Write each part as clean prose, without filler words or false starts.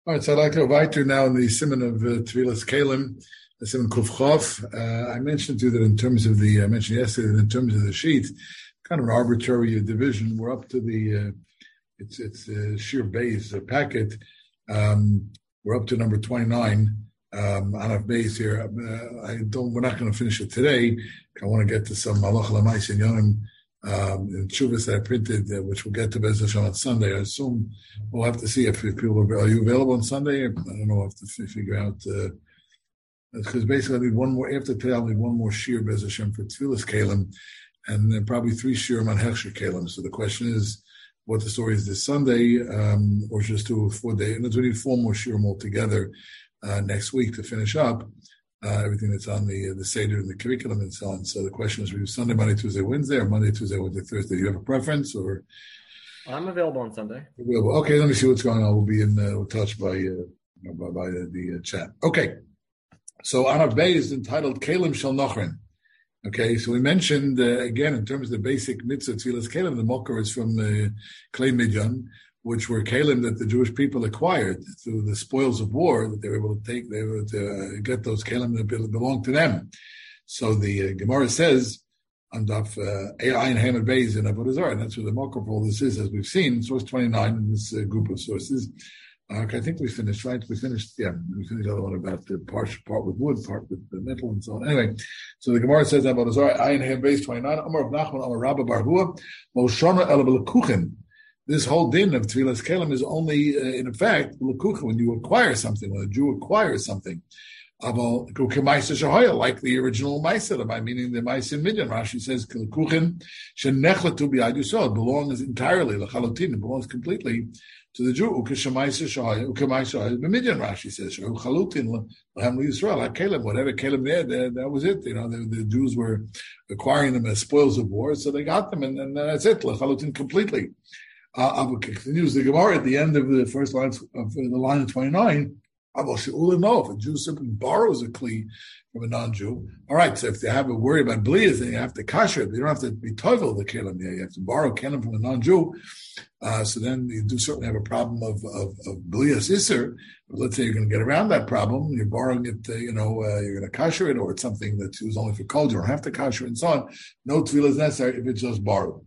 All right, so I'd like to invite you now in the Siman of Tvilas Kalim, the Siman Kuf Chof. I mentioned to you that I mentioned yesterday that in terms of the sheet, kind of an arbitrary division. We're up to the, it's sheer base packet. We're up to number 29, Anaf base here. We're not going to finish it today. I want to get to some Malach Lamais and Yonim. In Chuvas that I printed, which we'll get to Bez Hashem on Sunday. I assume we'll have to see if people are you available on Sunday? I don't know. I have to figure out because basically I need one more. After today, I'll need one more shir Bez Hashem for Tfilas Kalim, and then probably 3 shir on Hechsher Kalim. So the question is, what the story is this Sunday, or just do 4 days? And we need 4 more shirim altogether next week to finish up. Everything that's on the Seder and the curriculum and so on. So the question is, we do Sunday, Monday, Tuesday, Wednesday, or Monday, Tuesday, Wednesday, Thursday. Do you have a preference, or? I'm available on Sunday. Available. Okay, let me see what's going on. We'll be in touch by the chat. Okay, so Anav Bey is entitled Kalim Shel Nochrin. Okay, so we mentioned again in terms of the basic mitzvah Tfilas Kalim, the Mokar is from Klei Midyan, which were kalim that the Jewish people acquired through the spoils of war that they were able to take. They were able to get those kalim that belonged to them. So the Gemara says on Daf Ayin Hamad Beis in Avodah Zarah, and that's where the Mokar for all this is, as we've seen, source 29 in this group of sources. Okay, I think we finished, right? We finished the other one about the part with wood, part with the metal, and so on. Anyway, so the Gemara says Avodah Zarah Ayin Hamad Beis 29. Amar of Nachman Amar Rabba Bar Hua Moshana El B'Lekuchen. This whole din of Tfilas Kalim is only, in effect, when you acquire something, when a Jew acquires something. Like the original Maisa, meaning the Maisa in Midyan. Rashi says, it belongs entirely, it belongs completely to the Jew. Rashi says, whatever Kalim there, that was it. The Jews were acquiring them as spoils of war, so they got them, and that's it, completely. Continues the Gemara at the end of the first line of the line of 29. If a Jew simply borrows a kli from a non-Jew, all right. So if they have a worry about blias, then you have to kasher it. You don't have to be tovel the kelim there. You have to borrow kelim from a non-Jew. So then you do certainly have a problem of blias iser. But let's say you're going to get around that problem. You're borrowing it. You're going to kasher it, or it's something that's used only for cold. You don't have to kasher it, and so on. No tefillah is necessary if it's just borrowed.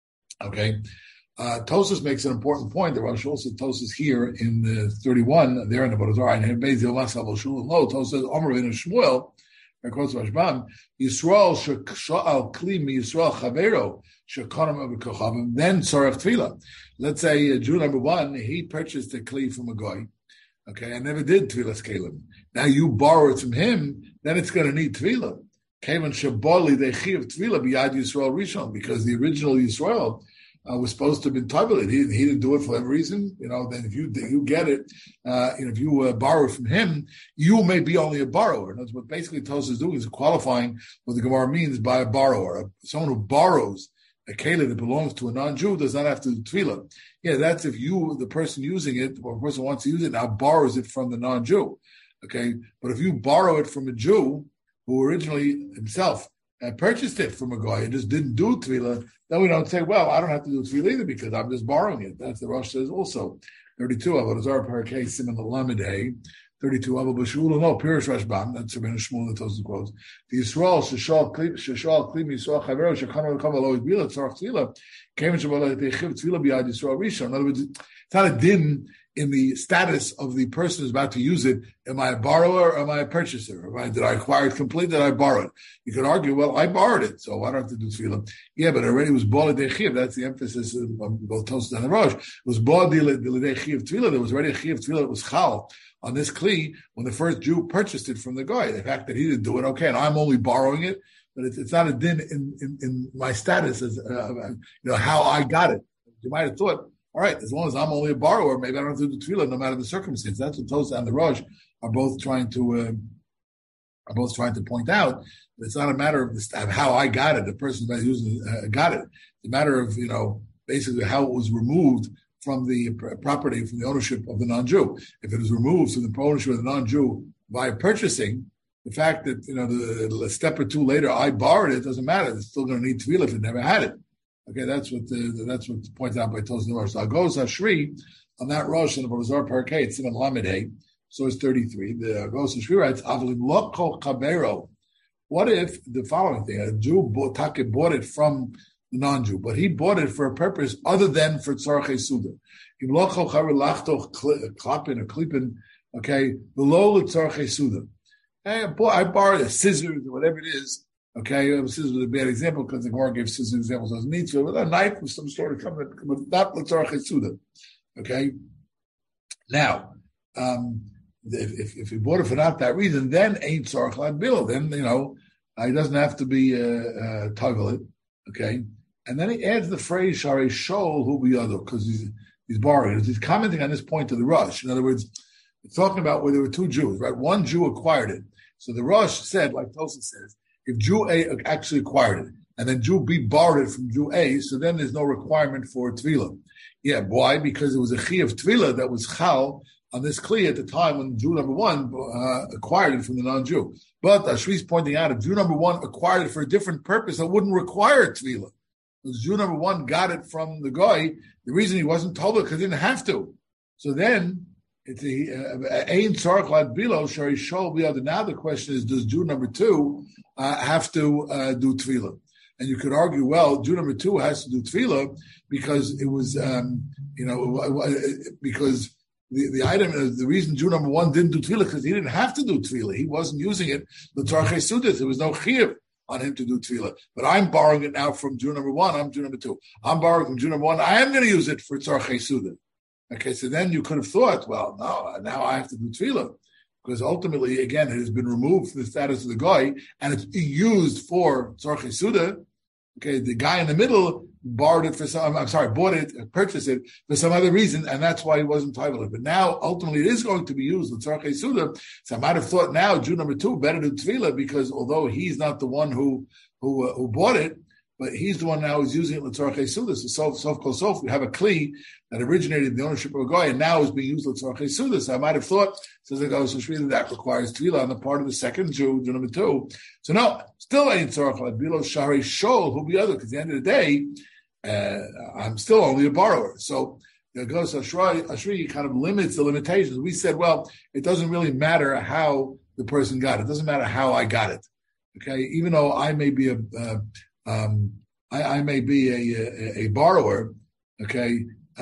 Okay. Tosas makes an important point. The Rosh also Tosas here in the 31 there in the Avodah Zarah and Bezil Masal Shul Lo Tosas Omer in Shmuel. I quote Rashbam Yisrael Sha'al Kli Mi Yisrael Chavero Shekanam Avikochav then Sorach Tefillah. Let's say Jew number 1 he purchased a kli from a goy, okay, and never did Tfilas Kalim. Now you borrow it from him, then it's going to need Tefillah. Kavan Shaboli Dechiv Tefillah B'Yad Yisrael Rishon, because the original Yisrael was supposed to have been tabulated. He didn't do it for whatever reason. Then if you get it, if you borrow from him, you may be only a borrower. And that's what basically Tosas is doing, is qualifying what the Gemara means by a borrower. Someone who borrows a keli that belongs to a non-Jew does not have to do tefillah. Yeah, that's if you, the person using it, or the person who wants to use it now borrows it from the non-Jew. Okay, but if you borrow it from a Jew who originally himself purchased it from a guy and just didn't do tefillah, then we don't say, well, I don't have to do tefillah either because I'm just borrowing it. That's the Rosh says also. 32, Avodah Zarah Parakeh Siman Lamed Hey. 32, Avodah B'Shul No Pirish Rashbam. That's Rabbeinu Shmuel that Tosfos quotes. The Yisrael Sheshal Kli Yisrael Chavero Shekanu Lekam Alo Yibila Tzarach Tefillah Came Shabbat Techiv Tefillah B'Yad Yisrael Rishon. In other words, it's not a din in the status of the person who's about to use it. Am I a borrower or am I a purchaser? Did I acquire it completely? Did I borrow it? You could argue, well, I borrowed it, so I don't have to do tefillah. Yeah, but already it was b'al dechiv. That's the emphasis of both Tosfos and the Rosh. It was b'al dechiv tefillah. There was already a chiv tefillah that was chal on this kli when the first Jew purchased it from the guy. The fact that he didn't do it, okay, and I'm only borrowing it, but it's not a din in my status as how I got it. You might have thought, all right, as long as I'm only a borrower, maybe I don't have to do tefillah no matter the circumstance. That's what Tosfos and the Rosh are both trying to point out. It's not a matter of how I got it. The person who's using got it. It's a matter of basically how it was removed from the property, from the ownership of the non-Jew. If it was removed from the ownership of the non-Jew by purchasing, the fact that a step or two later I borrowed it doesn't matter. It's still going to need tefillah if it never had it. Okay, that's what pointed out by Tosfos and the Rosh. So Agos Hashri on that Rosh in the Barazar Parkei, it's in Lamed Hey, so it's 33. The Gosa Shri writes, Avlim Lokol Kabero. What if the following thing, a Jew bought it from the non-Jew, but he bought it for a purpose other than for Tzarchei Suda. Im Lokol Chaver Lachtoch Klapin or Klipin, okay, below the Tzarchei Suda. I borrowed a scissors or whatever it is. Okay, scissors was a bad example because the Gemara gave scissors examples doesn't need to, but a knife with some sort of coming, but not l'tzarchei suda. Okay, now if he bought it for not that reason, then ain't tzarch lad bill. Then he doesn't have to be togelit. Okay, and then he adds the phrase sharei shol hu biyado because he's borrowing. He's commenting on this point to the Rosh. In other words, it's talking about where there were two Jews, right? One Jew acquired it, so the Rosh said, like Tosa says. If Jew A actually acquired it, and then Jew B borrowed it from Jew A, so then there's no requirement for Tvila. Yeah, why? Because it was a Chi of Tvila that was Chal on this Kli at the time when Jew number one acquired it from the non-Jew. But Ashri's pointing out, if Jew number one acquired it for a different purpose, that wouldn't require Tvila. Because Jew number one got it from the guy, the reason he wasn't told it because he didn't have to. So then, it's Ein Tzarech Lad Bilo Shari Shol Biyad. Now the question is, does Jew number two have to do tefillah? And you could argue, well, Jew number two has to do tefillah because it was, because the item is the reason Jew number one didn't do tefillah because he didn't have to do tefillah. He wasn't using it the Tzarchei Sudas. There was no chiyuv on him to do tefillah. But I'm borrowing it now from Jew number one. I'm Jew number two. I'm borrowing from Jew number one. I am going to use it for Tzarchei Sudas. Okay, so then you could have thought, well, no, now I have to do tefillah. Because ultimately, again, it has been removed from the status of the guy, and it's used for Tzarchei Suda. Okay, the guy in the middle bought it, purchased it for some other reason, and that's why he wasn't entitled. But now, ultimately, it is going to be used for Tzarchei Suda. So I might have thought now, Jew number two better do tefillah, because although he's not the one who bought it, but he's the one now who's using it l'tzarchei suda. So sof kol sof, we have a kli that originated in the ownership of a guy and now is being used l'tzarchei suda. So I might have thought, says the Gosa Shri, that requires tefillah on the part of the second Jew, Jew number two. So no, still ain't tzarech lad bilo sharei shol who be other, because at the end of the day, I'm still only a borrower. So the Gosa Shri kind of limits the limitations. We said, well, it doesn't really matter how the person got it. It doesn't matter how I got it. Okay, even though I may be I may be a borrower. Okay,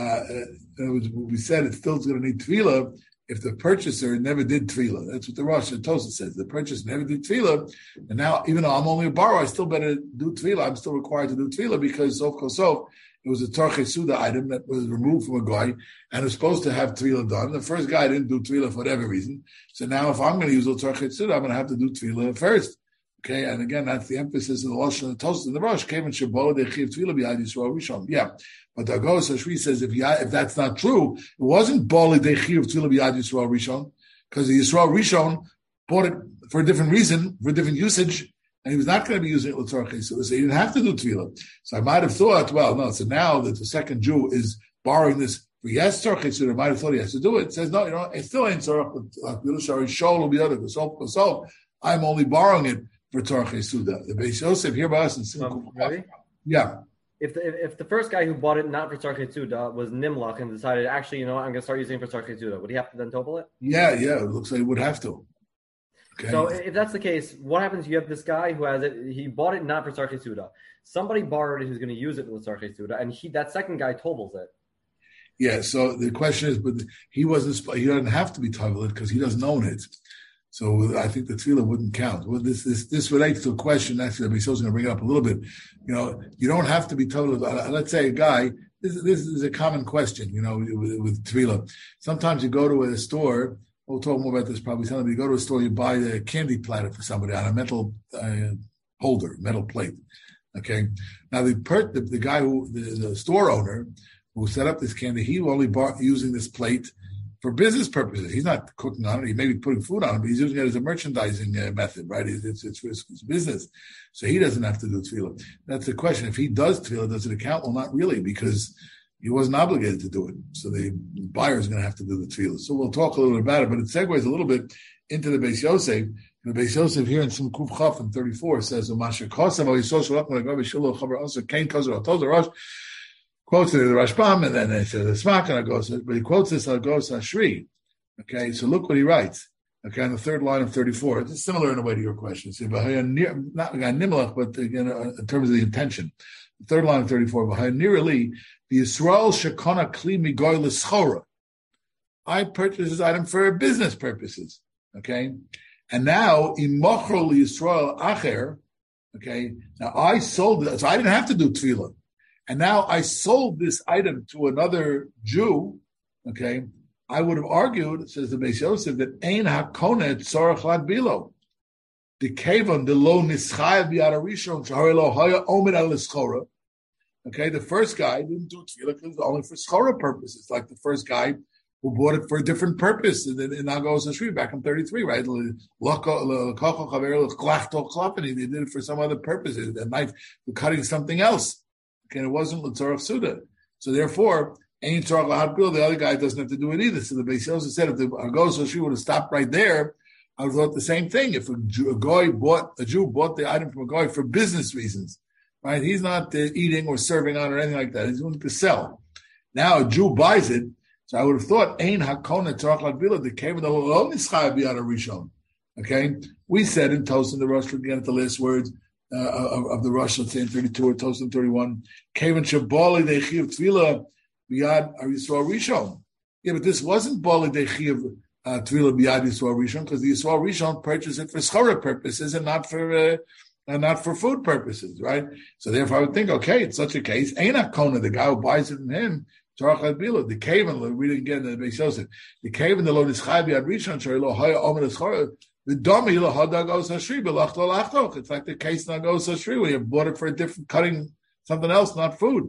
we said it still is going to need tefillah if the purchaser never did tefillah. That's what the Rosh Tosa says. The purchaser never did tefillah, and now even though I'm only a borrower, I still better do tefillah. I'm still required to do tefillah because sof kol sof, it was a Tzarchei Suda item that was removed from a guy and was supposed to have tefillah done. The first guy didn't do tefillah for whatever reason, so now if I'm going to use a Tzarchei Suda, I'm going to have to do tefillah first. Okay, and again, that's the emphasis of the Lashon and the Tosfos in the Rosh. Came in Shabbat, they chiv tefillah b'yad Yisrael Rishon. Yeah, but the Gosa Shri says if that's not true, it wasn't bali they chiv tefillah b'yad Yisrael Rishon because the Yisrael Rishon bought it for a different reason, for a different usage, and he was not going to be using it l'tzarchei suda, so he didn't have to do tefillah. So I might have thought, well, no. So now that the second Jew is borrowing this for yes tzarchei suda, I might have thought he has to do it. It says no, it still ain't tzarchei shari shol will be other. So I'm only borrowing it for Tzarchei Suda. The Beis Yosef here by us in Simcha. Yeah. If the first guy who bought it not for Tzarchei Suda was Nimlach and decided, actually, I'm going to start using it for Tzarchei Suda, would he have to then topel it? Yeah. It looks like he would have to. Okay. So if that's the case, what happens? You have this guy who has it. He bought it not for Tzarchei Suda. Somebody borrowed it who's going to use it with Tzarchei Suda, and that second guy topels it. Yeah. So the question is, but he doesn't have to be toppeled because he doesn't own it. So I think the tefillah wouldn't count. Well, this relates to a question. Actually, the Beis Yosef is going to bring it up a little bit. You don't have to be told. Let's say a guy. This is a common question. With tefillah. Sometimes you go to a store. We'll talk more about this probably. Sometimes you go to a store, you buy a candy platter for somebody on a metal holder, metal plate. Okay. Now the guy the store owner who set up this candy, he only bought using this plate for business purposes. He's not cooking on it. He may be putting food on it, but he's using it as a merchandising method, right? It's business. So he doesn't have to do tefillah. That's the question. If he does tefillah, does it count? Well, not really, because he wasn't obligated to do it. So the buyer is going to have to do the tefillah. So we'll talk a little bit about it, but it segues a little bit into the Beis Yosef. The Beis Yosef here in Sim Kuf Chaf in 34 says, quotes it in the Rashbam, and then they say the Smak and Agos, but he quotes this Agos Ashri. Okay, so look what he writes. Okay, on the third line of 34. It's similar in a way to your question. See, not Nimlach, but again, in terms of the intention. The third line of 34. Nearly the Yisrael Shekona Kli Migoy L'Schora. I purchased this item for business purposes. Okay, and now Imochro Yisrael Acher. Okay, now I sold it, so I didn't have to do tefillah. And now I sold this item to another Jew, okay, I would have argued, says the Beis Yosef, that Ein HaKonet Tzorach Lad Bilo. The Kevon, the Lo Nischayev B'Yad HaRishon, Shahar Lo Haya Omer Al L'Schora. Okay, the first guy didn't do tefillah because it was only for schora purposes, like the first guy who bought it for a different purpose in Agos Ashri back in 33, right? And he did it for some other purpose, a knife for cutting something else. Okay, it wasn't L'Tzorach Suda. So therefore, Ain't Tzorach Lahad Bil, the other guy doesn't have to do it either. So the Beis Yosef said if the Agos Ashri would have stopped right there, I would have thought the same thing. If a Jew bought the item from a guy for business reasons, right? He's not eating or serving on or anything like that. He's going to sell. Now a Jew buys it, so I would have thought Ein Hakona Tzorach Lahad Bil, the came with the Lo Nischayev B'Yad HaRishon. Okay, we said in Tosin the Rosh again at the last words of the Rosh, let's say in 32 or Tosin 31, Kevin Shabali Dechiv Tvila B'Yad Yisrael Rishon. Yeah, but this wasn't Bali Dechiv Tvila B'Yad Yisrael Rishon because the Yisrael Rishon purchased it for schora purposes and not for food purposes, right? So therefore, I would think, okay, it's such a case. Ain't Kona, the guy who buys it from him, Tzorach Lahad Bilo, the Kevin, read it again in the Beis Yosef, the Kevin, the Lo Nischayev B'Yad Rishon, Shari Lo Haya Omer L'Schora. The domi lahadagos hashri belachto lachtoch. It's like the case nagos hashri where you bought it for a different cutting, something else, not food.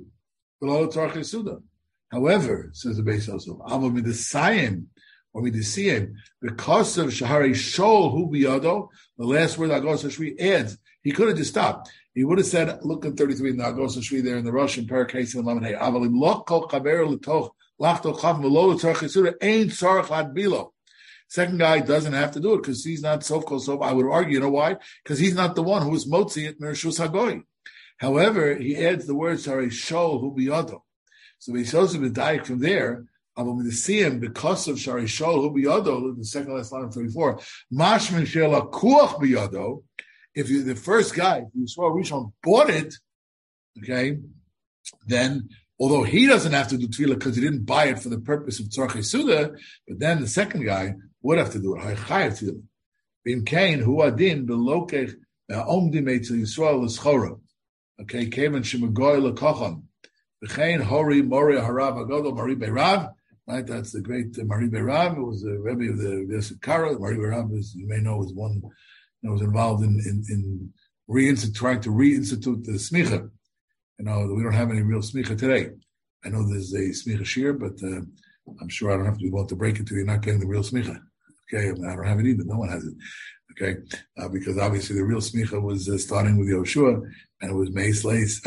However, says the Beis Yosef, amo midasayim or midasiyim because of shahari shol hu biyado. The last word agos hashri adds. He could have just stopped. He would have said, look at 33 in the agos hashri there in the Russian parakase and lamanay. Avalim loch kol chaver letoch lachto chav melo tzarich yisuda ein tzarich lad bilo. Second guy doesn't have to do it because he's not sof kol sof. I would argue, you know why? Because he's not the one who is motzi it mershus hagoy. However, he adds the words "Harei shol hu biyado." So Beis Yosef B'dayik from there. I'm going to see him because of Shari Shol hu biyado. The second last line of 34. Mashmin shela kuach biyado. If you the first guy, if Yisrael Rishon bought it, okay, then. Although he doesn't have to do tefillah because he didn't buy it for the purpose of tzorchei suda, but then the second guy would have to do it. Hachayev tefillah. Bim kain hu adin belokech omdim etzel Yisrael l'schora. Okay, kevan shemagoy lekochon. B'chein hori mori harav agadol Mari Beirav. Right, that's the great Mari Beirav. It was the Rebbe of the Yosef Karo. Mari Beirav, as you may know, was one that was involved in trying to reinstitute the smicha. You know, we don't have any real smicha today. I know there's a smicha shir, but I'm sure I don't have to be able to break it to you. You're not getting the real smicha. Okay, I don't have it either. No one has it. Okay, because obviously the real smicha was starting with Yoshua, and it was Meis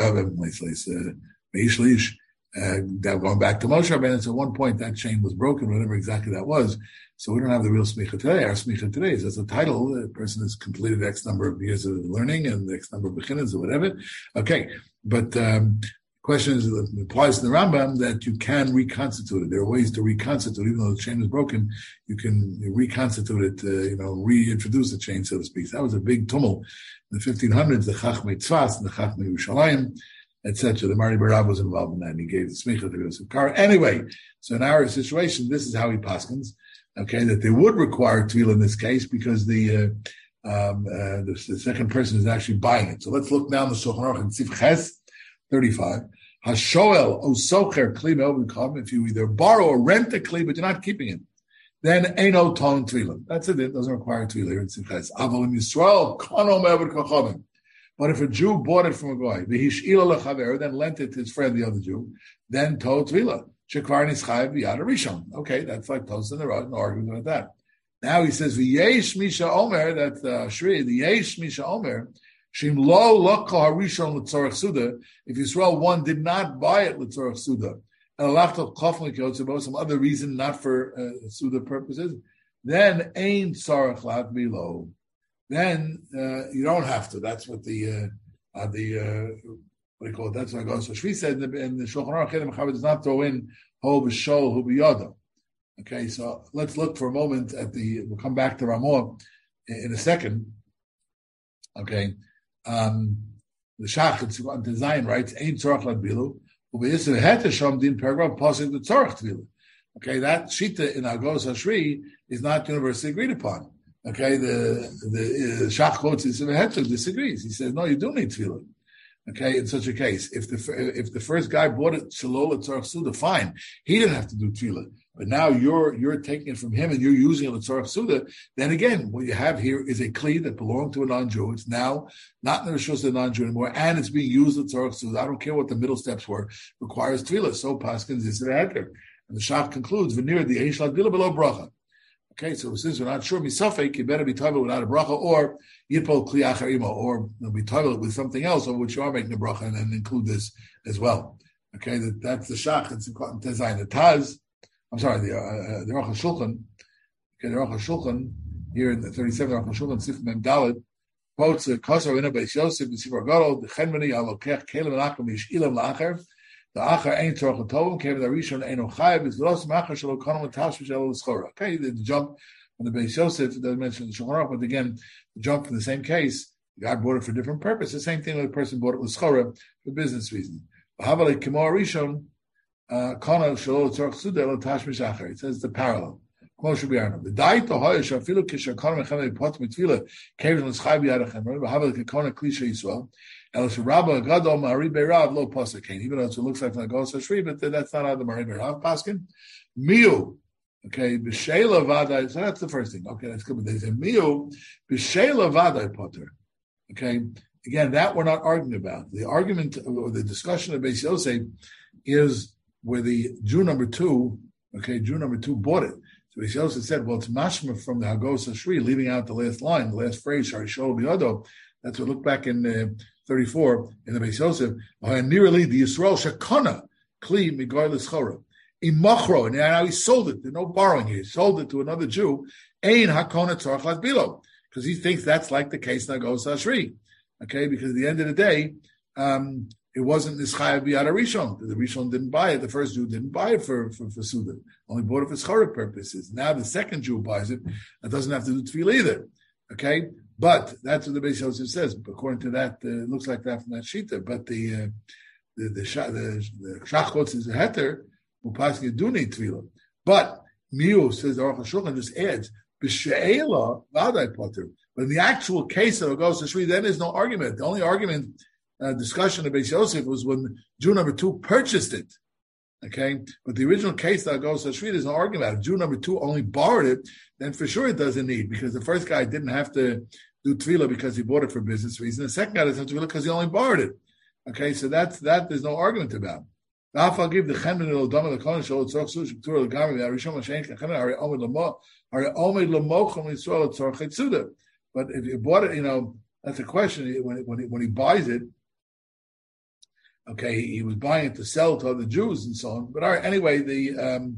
Shlish, going back to Moshe Rabbeinu. And so at one point that chain was broken, whatever exactly that was. So we don't have the real smicha today. Our smicha today is as a title. The person has completed X number of years of learning and X number of beginners or whatever. Okay, but the question is, it applies to the Rambam that you can reconstitute it. There are ways to reconstitute, even though the chain is broken, you can reconstitute it, reintroduce the chain, so to speak. That was a big tumult in the 1500s, the Chachmei Tzfas and the Chachmei Yerushalayim, etc. The Mari Beirav was involved in that, and he gave the smicha to Yosef Karo. Anyway, so in our situation, this is how he paskins. Okay, that they would require tefillah in this case because the second person is actually buying it. So let's look down the Shulchan Aruch in Sif Ches 35. Hashoel o socher kli me'ovid. If you either borrow or rent a kli, but you're not keeping it, then eino ton tefillah. That's it. It doesn't require tefillah here in Sif Ches. Avolim Yisrael kano me'ovid kachavim. But if a Jew bought it from a goy, v'hish'ila lechaver, then lent it to his friend, the other Jew, then to tefillah. Shekvar nischayev b'yad rishon. Okay, that's like Tosin and the Rosh, no argument with that. Now he says, v'yesh misha omer, that's Shri, the yesh misha omer, shim lo lokho harishon l'tzorech suda, if Yisrael one did not buy it l'tzorech suda, and alachto choflik yotzebo, some other reason, not for suda purposes, then ein tzorech lat bilo. Then you don't have to. That's what the what do you call it? That's what I go. So Shvi said in the Shulchan Aruch, Mechaber does not throw in Ho B'Shol Hu B'Yoda. Okay, so let's look for a moment at we'll come back to Ramah in a second. Okay, the Shach on design writes, Ein Tzorach Ladbilu, U'B'Yisrael Heter Shom Din Paragraph Pasuk the Tzorach Tvilu. Okay, that Shita in Agos Hashri is not universally agreed upon. Okay, the Shach quotes Yisrael Heter disagrees. He says, no, you do need Tvilu. Okay, in such a case, if the first guy bought it Shalol Tzorach Suda, fine, he didn't have to do Tvilah. But now you're taking it from him and you're using it L'tzorach Suda. Then again, what you have here is a kli that belonged to a non-Jew. It's now not in the rishus of the non-Jew anymore, and it's being used L'tzorach Suda. I don't care what the middle steps were. Requires Tvilah. So Paskins is an heter. And the Shach concludes, "Veneer the Eish Ladbilah below bracha." Okay, so since we're not sure, misafek, you better be table without a bracha, or yitpol kli achar imo, or be table with something else on which you are making a bracha, and then include this as well. Okay, that's the Shach. It's important to design the Taz. I'm sorry, the Aruch HaShulchan. Okay, the Aruch HaShulchan here in the 37th Aruch HaShulchan Sif Mem Daled quotes Kosar Ina Beis Yosef B'Sifar Gadol the Chenmeni Alokech Kelim Lacham Yishilam Lacher the Achar Ein Tzorach Tovim Kelim the Rishon Eino Chayav is Velos Machar Shelo Konom Tash Shelo L'Schora. Okay, the jump on the Beis Yosef it doesn't mention the Shulchan Aruch, but again the jump in the same case. The guy bought it for a different purpose. The same thing when the person bought it with L'Schora for business reasons. Havalei Kemo Rishon. It says the parallel. The diet to hoyish afilu kisher kono mechamei pot mitfila kevin l'schai b'yadachem. Remember, havel kekona klisha Yisrael. El sherabba gadol ma'ari beirav lo posakain. Even though it looks like an agos hashri, but that's not how the ma'ari beirav paskin. Miu, okay, b'sheila vaday. So that's the first thing. Okay, that's good. But they say miu b'sheila vaday potter. Okay, again, that we're not arguing about. The argument or the discussion of Beis Yosef is where the Jew number two bought it. So Beis Yosef said, well, it's mashma from the Hagos Hashri, leaving out the last line, the last phrase, Shari Shol B'Yodo. That's what look back in 34 in the Beis Yosef. Nearly the Yisrael Shekona Kli Migoy L'Schora. Imachro, and now he sold it. There's no borrowing here. He sold it to another Jew. Ein Hakona Tzorach Ladbilo, because he thinks that's like the case in Hagos Hashri. Okay, because at the end of the day, it wasn't Nischayev B'Yad Rishon. The Rishon didn't buy it. The first Jew didn't buy it for Suda. Only bought it for Schorah purposes. Now the second Jew buys it. That doesn't have to do Tefillah either. Okay? But that's what the Beis Yosef says. According to that, it looks like that from that Shita. But the Shach quotes is a heter, Upaskin do need Tefillah. But Miu says the Aruch HaShulchan just adds, B'She'ela V'adai Potter. But in the actual case of Agos Hashri, then there's no argument. The only argument discussion of Beis Yosef was when Jew number two purchased it. Okay, but the original case that goes to Shri, there's no argument about it. If Jew number two only borrowed it, then for sure it doesn't need, because the first guy didn't have to do tefillah because he bought it for business reasons. The second guy doesn't have to do tefillah because he only borrowed it. Okay, so that there's no argument about. I'll give the Chenmen L'Odama L'Kohen Shol Tzorach Suda Shektur L'Gamri Arishon Mashen Chenmen Ari Omed L'Mochom L'Yisrael Tzorach Suda. But if you bought it, that's a question. When he buys it. Okay, he was buying it to sell to other Jews and so on. But all right, anyway, the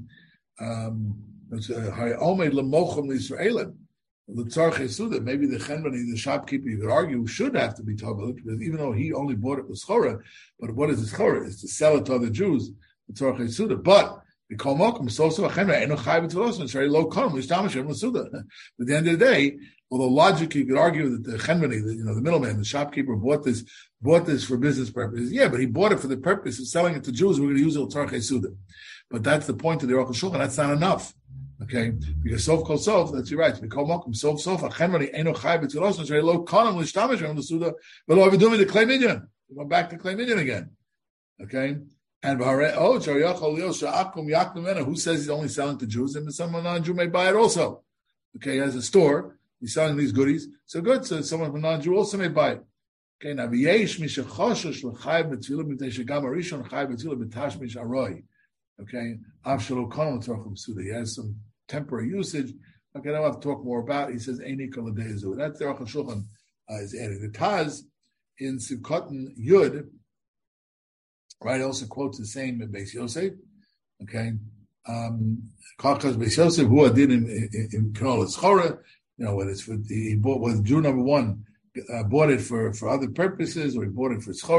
maybe the Chenmani, the shopkeeper, you could argue, should have to be tabel, because even though he only bought it with schora, but what is the schora? It's to sell it to other Jews, the tzorchei suda. But the kol mokum so a Chenmani eno chai b'tzolos, it's very low kolom l'shtamashem l'suda. At the end of the day, although logically you could argue that the Chenmani, the middleman, the shopkeeper bought this for business purposes. Yeah, but he bought it for the purpose of selling it to Jews. We're going to use it l'tzorchei suda. But that's the point of the Aruch HaShulchan. That's not enough. Okay, because sof kol sof, that's right. Mikol mokum sof sof. Achenmani eno chai b'tzolos. It's very low kolom l'shtamashem l'suda. But lo avidumi the clay midyan. We're going back to clay midyan again. Okay. And who says he's only selling to Jews? And someone non-Jew may buy it also. Okay, he has a store. He's selling these goodies. So good. So someone from non-Jew also may buy it. Okay, now v'yesh mishachoshesh l'chayv b'tzilah b'tei shegam harishon chayv b'tzilah b'tash misharoi. Okay, avshalo konom tzorchum suda. He has some temporary usage. Okay, I don't have to talk more about it. He says eini kol adezu. That's the Aruch HaShulchan is added. The Taz in Sivkotan Yud, right, also quotes the same in Beis Yosef. Okay, because Beis Yosef who did in Knol Eschora, whether it's he bought with Jew number one bought it for other purposes, or he bought it for Schora,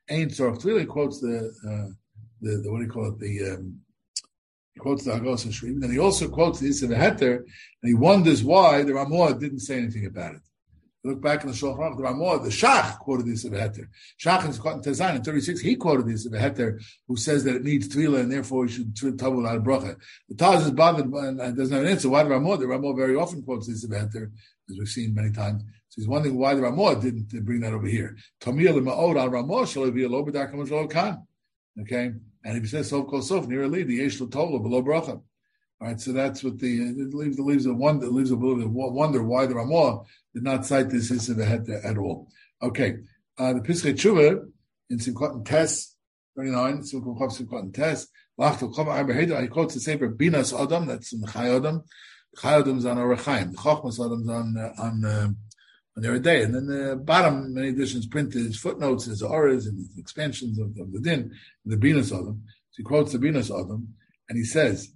Ein tzorach tvila. He quotes the what do you call it? He quotes the Hagos Hashrim. Then he also quotes the Issa V'Heter, and he wonders why the Ramah didn't say anything about it. Look back in the Shulchan Aruch, the Ramah, the Shach quoted the Issa V'Heter. Shach is caught in Tezayin in 36. He quoted the Issa V'Heter, who says that it needs tvila and therefore we should table without a bracha. The Taz is bothered and doesn't have an answer. Why the Ramah? The Ramah very often quotes the Issa V'Heter, as we've seen many times. So he's wondering why the Ramah didn't bring that over here. Tamir l'ma'od al Ramah shall be a lo b'darkam shlo kan. Okay, and if he says sof kol sof near a lead, the yesh l'tola below bracha. All right, so that's what it leaves a wonder why the Ramah did not cite this Issa V'Heter at all. Okay, the Pischei Tshuva in Simchat Tes 39, Simchat Tes, he quotes the Sefer Binas Adam, that's in Chai Adam. Chai Adam's on Orach Chaim, the Chochmas Adam's on the other day, and then the bottom, many editions printed his footnotes, his auras, and his expansions of the Din, the Binas Adam. So he quotes the Binas Adam, and he says,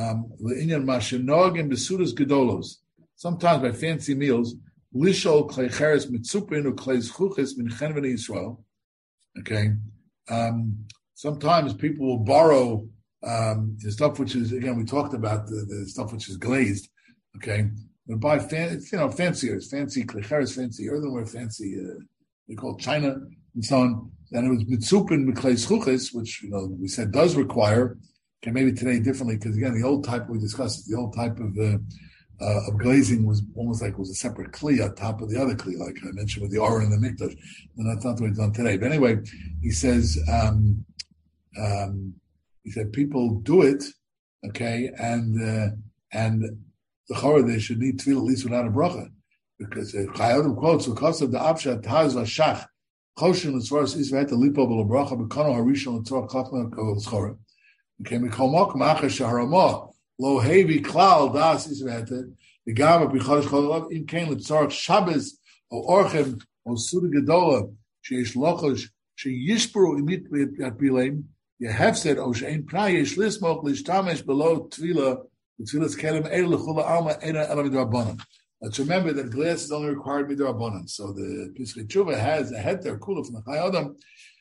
sometimes by fancy meals, lishol klei cheres mitzupin u klei zchuches min chen v'nei Yisrael. Okay, sometimes people will borrow the stuff which is, again, we talked about the stuff which is glazed. Okay, but buy fancier, fancy klei cheres, fancy earthenware, fancy we call China and so on. And it was mitzupin u klei zchuches, which we said does require. Okay, maybe today differently, because again, the old type we discussed, the old type of glazing was almost like it was a separate kli on top of the other kli, like I mentioned with the Aron and the Mikdash. And that's not the way it's done today. But anyway, he says, he said people do it, okay, and the chorah they should need tefillah at least without a bracha, because Chayadim quotes because of the Abshat Taz Vashach Choshen L'Tzvaras Israel to lipo b'lo bracha b'kano harishon L'Tzvar Chachma Kol Chorah. Okay, Mikolmok Macha Shaharama Lo Hevi Klal Das Israel the Gama B'Chodesh Cholav In Kain L'Tzarach Shabbos O Orchem O Suda Gedola Sheish Lochosh Sheyishperu Imit At Bileim Yehefsed O Shein Pnai Yesh Lismok Lishtamesh Below Tvila Tvilas Kelim El L'Chula Alma Ena Elam Midrabanan. Let's remember that glass is only required Midrabanan. So the Pischei Tshuva has a heter kula from the Chai Adam.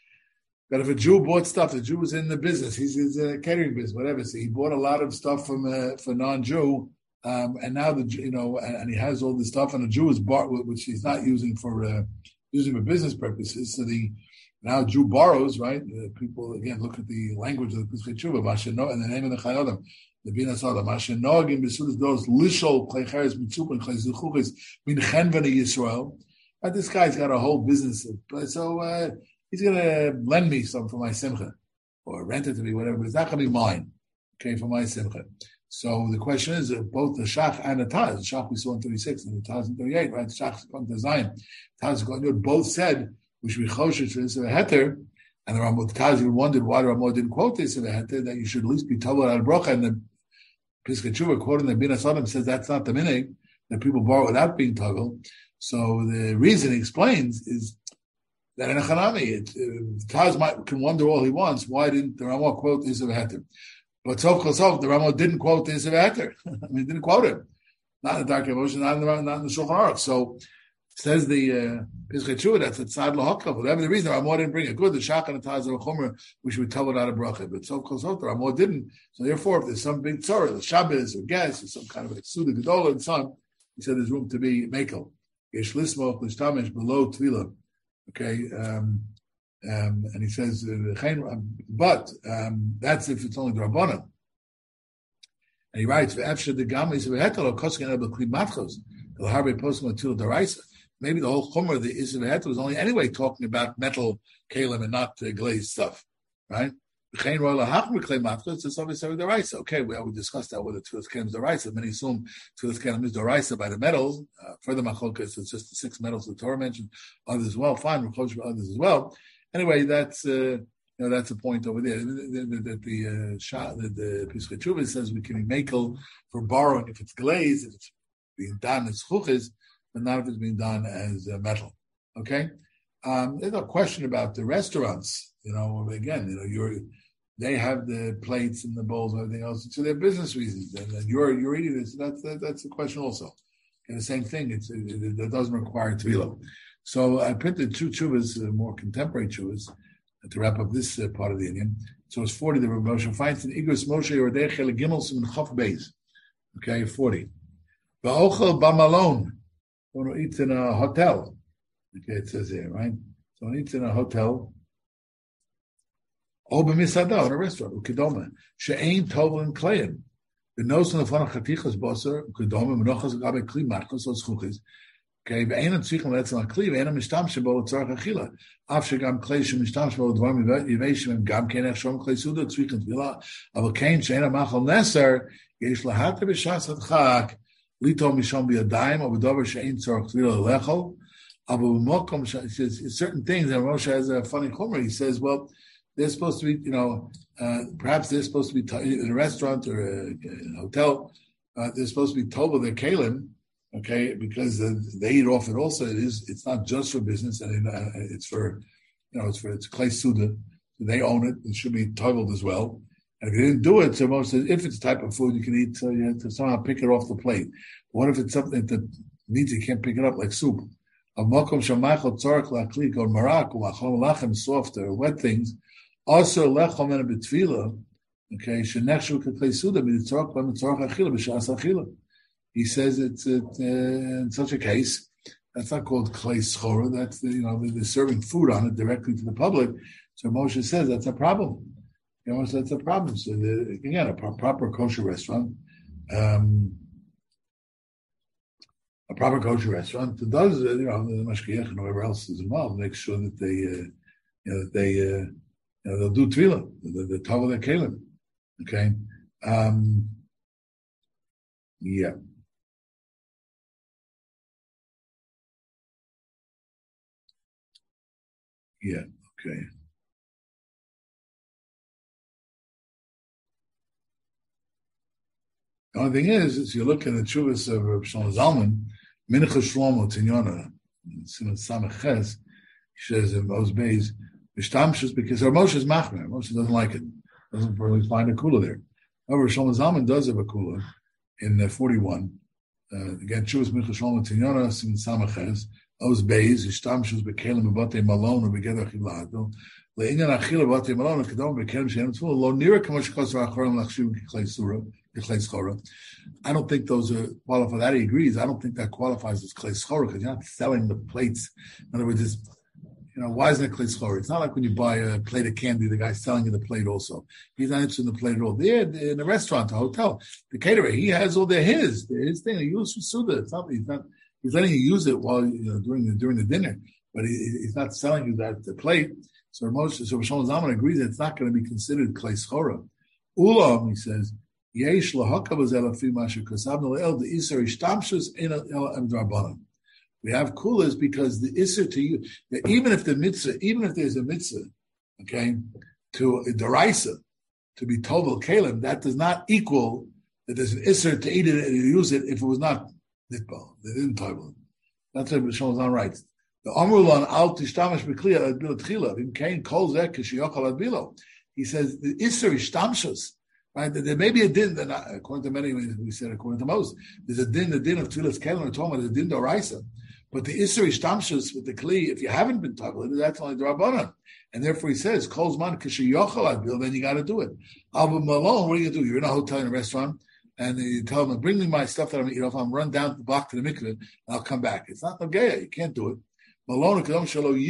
That if a Jew bought stuff, the Jew was in the business, he's a catering business, whatever. So he bought a lot of stuff from for non-Jew, and now and he has all this stuff, and the Jew is bought, which he's not using for business purposes. So now Jew borrows, right? People again look at the language of the Pischei Tshuva, Masheno, and the name of the Chai Adam, the Binas Adam, Mashenogim B'Sudas Dos Lishol Klei Cheres Mitzupin Klei Zuchuches Min Chen V'nei Yisrael. But this guy's got a whole business, so. He's going to lend me some for my simcha, or rent it to me, whatever, but it's not going to be mine, okay, for my simcha. So the question is, both the Shach and the Taz, the Shach we saw in 36 and the Taz in 38, right? The Shach is going to Zion. Taz going to both said we should be choshesh for this of a heter, and the Taz even wondered why the Ramah didn't quote this of a heter, that you should at least be told out of bracha, and the Pischei Tshuva quoting the Binas Adam says that's not the minig, that people borrow without being toggled. So the reason he explains is that in a Hanami, Taz can wonder all he wants. Why didn't the Ramah quote this of a heter? But Sof Kosov, the Ramah didn't quote this of a heter. I mean, didn't quote it. Not in the Dark Emotion, not in the Shulchan Aruch. So says the Pischei Tshuva, that's a tzad lahokla. Whatever the reason, the Ramah didn't bring it. Good, the Shach and the Taz of Chomer, we should tell it out of bracha. But Sof Kosov, the Ramah didn't. So therefore, if there's some big tzorah, the Shabbos or gas or some kind of a Suda Gedola and so on, he said there's room to be mekel. Yesh lismoch l'shtamesh below tefillah. Okay, and he says, but that's if it's only the Rabbanan. And he writes, maybe the whole chumrah of the Isra Heter was only anyway talking about metal kalim and not glazed stuff, right? Okay, we discussed that whether Tfilas Kelim is Doraisa. Many assume Tfilas Kelim is Doraisa by the metals. Further Machlokes, it's just the 6 metals the Torah mentioned. Others as well. Fine, we're close to others as well. Anyway, that's that's a point over there. That the Pischei Tshuva says we can be makel for borrowing if it's glazed, if it's being done as chuches, but not if it's being done as metal. Okay, there's no question about the restaurants. Again, they have the plates and the bowls and everything else to their business reasons, and you're eating this. That's a question also. And the same thing, it doesn't require tefillah. So I printed 2 tshuvas, more contemporary tshuvas, to wrap up this part of the Indian. So it's 40. The Rav Moshe finds in Igros Moshe Yordei Chele Gimel Siman Chaf Beis. Okay, 40. Va'ochel b'malon. One who eats in a hotel. Okay, it says here, right? So one eats in a hotel. Or b'misada, in a restaurant. Ukidoma. She'ein tovel klein. The nose on the front of chatichas boser. Ukidoma. Menochas agabe kli machos or zchuchis. Okay, ואין צריכים לעצם הכלי, ואין המשתמש בו לצורך אכילה. אף שגם כלי שמשתמש בו לדברים יבשים הם גם כן איך כלי סעודה צריכים טבילה, אבל כן שאין המאכל נסר, יש להטה בשעת הדחק, ליטול משום בידיים, או בדבר שאין צורך טבילה לאכול, אבל במקום, certain things, and Moshe has a funny chumrah, he says, well, they're supposed to be, perhaps they're supposed to be in a restaurant or a hotel, they're supposed to be told with their kalim, okay, because they eat off it also. It's not just for business, and it's for, it's clay suda. So they own it. It should be toggled as well. And if you didn't do it, so most if it's type of food you can eat, so you have to somehow pick it off the plate. But what if it's something that means you can't pick it up, like soup? Soft or wet things. Also, lechem and betfila. Okay, shenechshu k'klei suda b'tzorach b'tzorach achila b'shas achila. He says it's in such a case, that's not called klei schora. That's they're serving food on it directly to the public. So Moshe says that's a problem. That's a problem. So again, a proper kosher restaurant, that does the mashgiach and whoever else is involved makes sure that they'll do tefillah, the tov their kelim. Okay, yeah. Yeah, okay. The only thing is you look at the Chuvas of Reb Shlomo Zalman, Mincha Shlomo Tinyona, Siman Samech Ches, he says in those days, Mishtamshus, because Moshe is Machmer. Moshe doesn't like it. Doesn't really find a kula there. However, Shlomo Zalman does have a kula in 41. Again, Chuvas Mincha Shlomo Tinyona, Siman Samech Ches, Oz Beis, Ishtamshus Bekelim Bate Malone or Begeder Achilado, Le'inyan Achila Bate Malone, Kedom Bekelim Shenem Tzvul, Lo Nira Kamosh Kosar Achorim Lachshiv Klei Surah, Klei Schora. I don't think those qualify. That he agrees. I don't think that qualifies as Klei Schora because you're not selling the plates. In other words, it's, why isn't it Klei Schora? It's not like when you buy a plate of candy, the guy's selling you the plate also. He's not interested in the plate at all. They're in a restaurant, a hotel, the caterer, he has all his thing. He uses for Suda. It's not, he's letting you use it while during the dinner, but he's not selling you the plate. So Shlomo Zalman agrees that it's not going to be considered klei schora. Ulam, he says, yesh lahakavaz elafi mashu kasabna le'el the iser ishtamshus in el emdrabanan. We have kulas because the iser to you, even if there's a mitzvah, okay, to a deraisa, to be tovel kalim, that does not equal that there's an iser to eat it and use it if it was not. They didn't table it. That's what Shlomo Zalman writes. The Amrulan al tishtamish b'kliya ad bila tchila v'imkein kol zeh k'shiyachal ad bilo. He says the iser ishtamshus, right? There may be a din that, according to many, we said according to most, there's a din of tefillas kelim or toma, there's a din d'oraisa. But the iser ishtamshus with the kli, if you haven't been tabled, that's only the rabbanan, and therefore he says kol zman k'shiyachal ad bilo. Then you got to do it. Alba malone, what are you going to do? You're in a hotel, in a restaurant. And you tell them, bring me my stuff that I'm going to eat off. I'm run down the block to the mikveh, and I'll come back. It's not Nogea. You can't do it. They're not going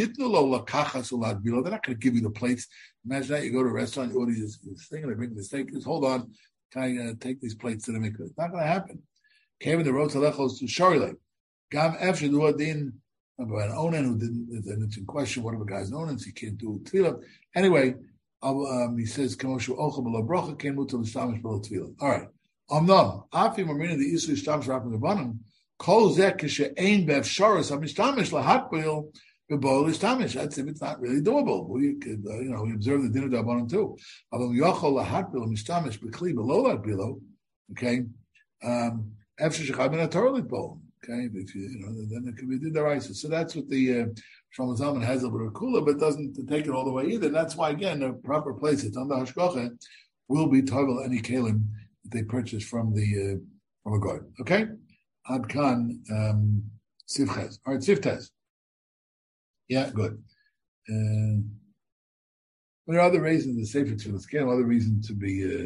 to give you the plates. Imagine that. You go to a restaurant, you order this thing, and they bring the steak. Just hold on. Can I take these plates to the mikveh? It's not going to happen. Came in the road to Lechos to Shorilei. Gam Efshe Duadin, about an onan who didn't, and it's in question, one of the guys onan, so he can't do tefillah. Anyway, he says, Kamoshu Ocha B'lo Brocha, came to the Stamish B'lo tefillah. All right. Amnam, Afi Marina, the Isu Shtamish Rapin Rabbanim, Kol Zek She'ein Bev Shoris Hamistamish Lahatbil Bebol Ishtamish. That's if it's not really doable. We could, we observe the dinner Rabbanim too. Avam Yochol Lahatbil Hamistamish Bekli Below Latbilo. Okay, Efshe Shechai Ben HaTorah Litbol. Okay, if then it could be the Raisa. So that's what the Shlomo Zalman has over a kula, but doesn't take it all the way either. And that's why again, a proper place it's under hashgacha will be tovel any kalim that they purchase from a god. Okay, Ad Kan Sivches. All right, Sivtes. Yeah, good. But there are other reasons to say for tefillas. Again, other reasons to be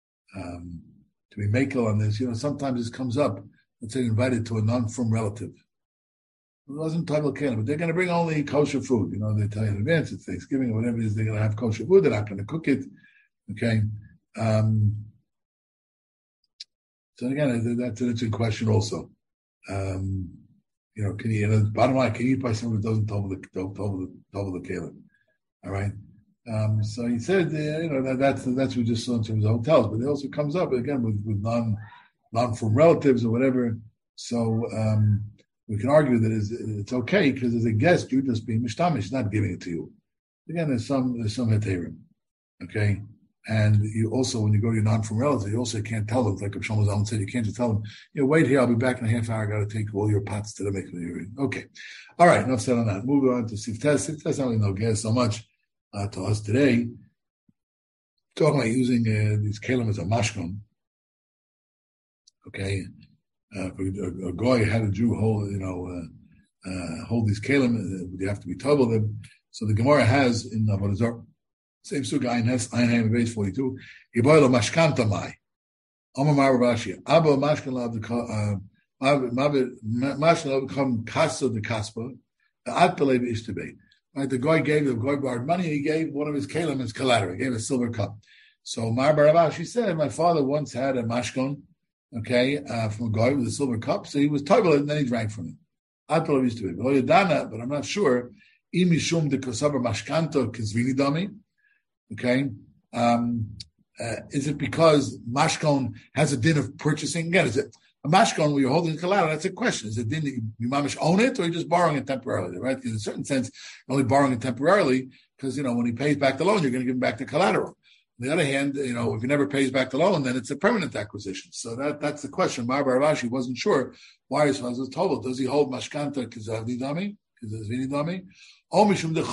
makel on this. Sometimes this comes up. Let's say invited to a non-frum relative. It wasn't title can, but they're going to bring only kosher food. They tell you in advance it's Thanksgiving or whatever it is. They're going to have kosher food. They're not going to cook it. Okay. So again, that's an interesting question also. Can you? Bottom line, can you eat by someone who doesn't tovel the kalim? All right. So he said, that's what we just saw in terms of hotels, but it also comes up again with non-from relatives or whatever. So we can argue that it's okay because as a guest, you're just being mishtamish, not giving it to you. Again, there's some heterim, okay. And you also, when you go to your non-from relative, you also can't tell them, like Shlomo Zalman said, you can't just tell them, wait here, I'll be back in a half hour, I got to take all your pots to the mikveh. Okay. All right, enough said on that. Moving on to Siftes. Siftes, I don't really know so much to us today. Talking about using these kalim as a mashkon. Okay. A goy had a Jew hold these kalim, you have to be told them. So the Gemara has in Avodah Zarah, same suga Ein Haim base 42. Yiboylo mashkanta mai. Amar Marabashi. Abba mashkan lav become kasa de kaspa. The atbelev ishtebe. Right, the guy borrowed money. He gave one of his kalim as collateral. He gave a silver cup. So Marabashi said, my father once had a mashkon, from a guy with a silver cup. So he was toivel and then he drank from it. Atbelev ishtebe. But I'm not sure. Imishum de kosavar mashkanto kizvini dami. Okay, is it because mashkon has a din of purchasing? Again, is it a mashkon where you're holding collateral? That's a question. Is it din that you mamish own it, or you're just borrowing it temporarily? Right? Because in a certain sense, you're only borrowing it temporarily because when he pays back the loan, you're going to give him back the collateral. On the other hand, if he never pays back the loan, then it's a permanent acquisition. So that's the question. Mar Baravashi wasn't sure why his father was told. Does he hold mashkanta kizavni dami? Kizavni dami? Right?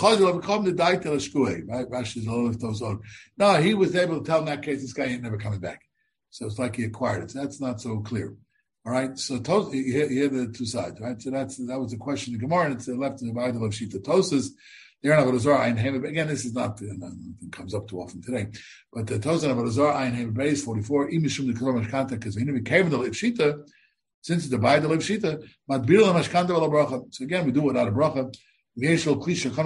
No, he was able to tell in that case this guy ain't never coming back. So it's like he acquired it. So that's not so clear. All right. So you hear the two sides, right? So that was the question of Gemara, and it's left in the Bible of Shita Tosas. They're not Avodah Zarah Ein Haim. Again, this is not it comes up too often today. But the Tosas of Avodah Zarah Ein Haim base 44. Imishum the Kolom Mashkanta because we became the Liv Shita. Since it's the Bible of Shita, Matbil Mashkanta V'La Bracha. So again, we do it without a bracha. Again, like we said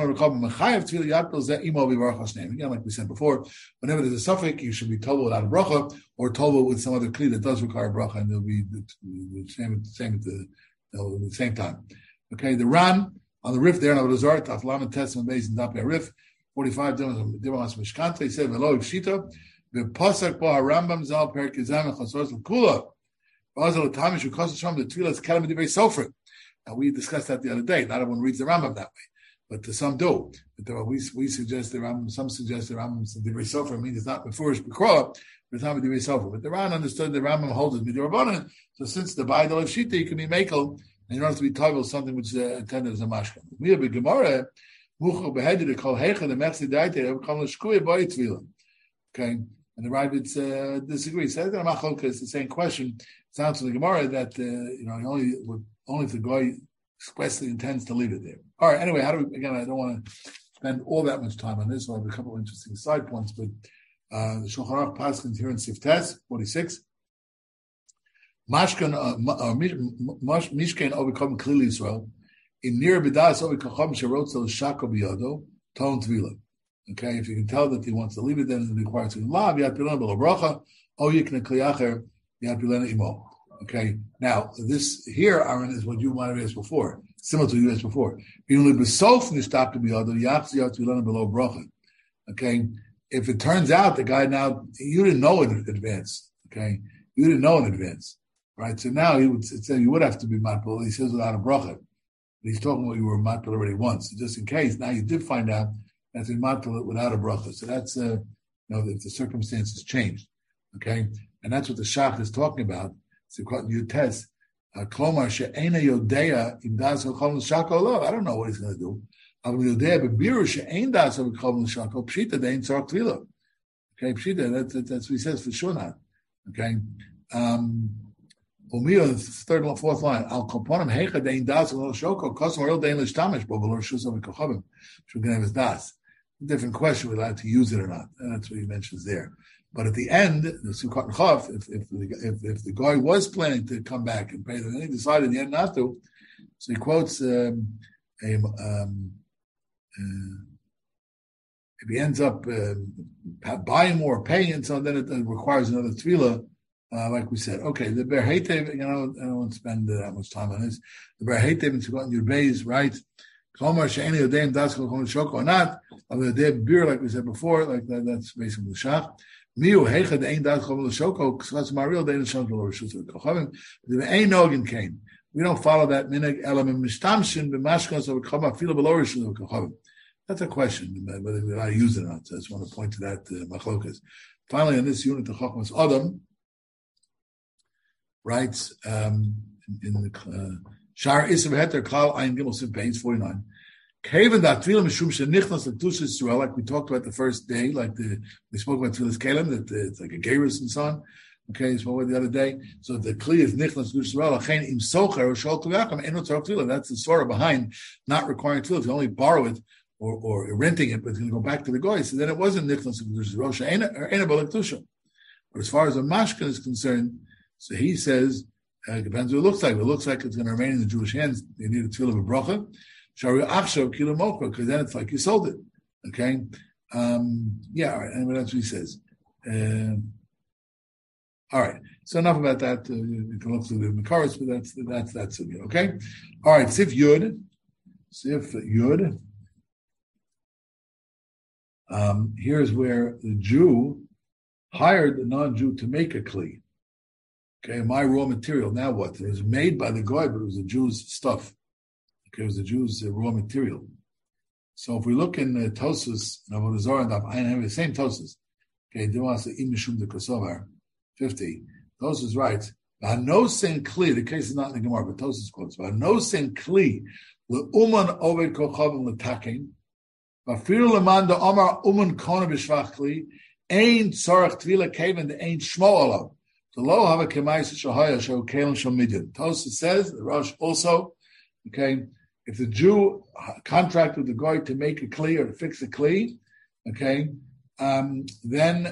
before, whenever there's a suffix, you should be told without a bracha or told with some other kli that does require a bracha, and they'll be the same at the same time. Okay, the Ran on the Rif there in Avodah Zarah, Taflam and Testament based in Dapia Rif, 45 Dimas Mishkanta. He said, "Velo Shita, the Pasuk Bo Harambam Zal Perik Yizam Chasos Kula, Bazal Tamish Ukosas from the Twilas Kalam Divrei Sofer." Now, we discussed that the other day. Not everyone reads the Rambam that way, but some do. But we suggest the Rambam. Some suggest the Rambam Divrei Sofer means it's not before B'Kroa, but it's not Divrei Sofer. But the Ran understood the Rambam holds it Midrabanan. So since the Ba'idal of Shita, you can be makel, and you don't have to be toivel something which is intended as a mashkan. We have a Gemara. Mucho beheaded to call Hecha the Mechzi Daite have come to Shkuya Boy Tvilim. Okay, and the Rabbits disagree. Says that Machlokes is the same question. Sounds to the Gemara that only if the guy expressly intends to leave it there. All right. Anyway, I don't want to spend all that much time on this. I'll have a couple of interesting side points, but the Shulchan Aruch Paskins here in Siftes 46. Mishkan overcome clearly Israel. In near Bidas overcome Sherotzel Shako Biyado Ton Tvila. Okay, if you can tell that he wants to leave it, then it requires to lav Yad Pilana B'Lo Bracha O Yikna Kliacher Yad Pilana Imo. Okay, now this here, Aaron, is what you might have asked before, similar to you asked before. Okay, if it turns out the guy now, you didn't know in advance, okay, right? So now he would say you would have to be matpil. He says without a bracha. He's talking about you were matpil already once, so just in case. Now you did find out that's in matpil without a bracha. So that's if the circumstances changed, okay, and that's what the Shach is talking about. So you test Klomar she'ena yodea im das v'chol l'shako lo. I don't know what he's going to do. But yodea bebiru she'en das v'chol l'shako pshita dein tzarach tvila. Okay, pshita. That's what he says for sure not. Okay. Umiyah, the third and fourth line. Al komponim hecha dein das v'chol l'shako kosmar il dein l'shtamish bo v'lo shusa v'kochavim. Should have his das. different question, we're allowed to use it or not. And that's what he mentions there. But at the end, the Sukkot and Chav, if the guy was planning to come back and pay them, then he decided in the end not to. So he quotes if he ends up buying more, paying, and so on, then it requires another tefillah, like we said. Okay, the Ber Heitev, I don't want to spend that much time on this. The Ber Heitev in Sukkot Yud Beis, right? Komar she'eni yodeim das kol shoko or not. Of the beer, like we said before, like that's basically the shach. Miu heichad ein das kol shoko ksas maril dein shoko lo rishut kochavim. The ein nogen came. We don't follow that minhag element mishtamshin b'mashkos of kama filo below rishut kochavim. That's a question whether we use it or not. So I just want to point to that machlokas. Finally, in this unit, the Chachmas Adam writes in the Shar Isav Heter Klal Ayin Gimel Siv page 49. Kaven that Tefillah Mishum Shenichnas L'Kedusha Yisrael, like we talked about the first day, we spoke about Tefillas Kalim, that it's like a Geirus and so on. Okay, we spoke about the other day. So the Kli is Nichnas L'Kedusha Yisrael. Achein Im Socher or Shol Tuvacham Eno Tzarach Tefillah. That's the Sorah behind not requiring Tefillah. If you only borrow it or renting it, but it's going to go back to the Goy. So then it wasn't Nichnas L'Kedusha Yisrael. Eno B'Lekdusha. But as far as a Mashkin is concerned, so he says, it depends what it looks like. If it looks like it's going to remain in the Jewish hands, you need a tefillah of a bracha. Shari achshav kilo mokra, because then it's like you sold it. Okay? All right. Anyway, that's what he says. All right. So enough about that. You can look through the Makaris, but that's it. Okay? All right. Sif Yud. Here's where the Jew hired the non-Jew to make a kli. Okay, my raw material. Now what? It was made by the guy, but it was the Jew's stuff. Okay, it was the Jew's raw material. So if we look in Tosfos, Avodah Zarah and I have the same Tosfos. Okay, do want to say Imishum de Kosovar 50. Tosfos writes, "No sin kli." The case is not in the Gemara, but Tosfos quotes, "No sin kli le'uman oved kochavim letaking, v'afilu leman da Omar uman kona b'shvach kli ein tzarach tvila kaven de ein shmo olav." The low have a kemaisa shahaya show kalim shomidin. Tosfos says the Rosh also, okay, if the Jew contracted the guy to make a kli or to fix a kli, okay, then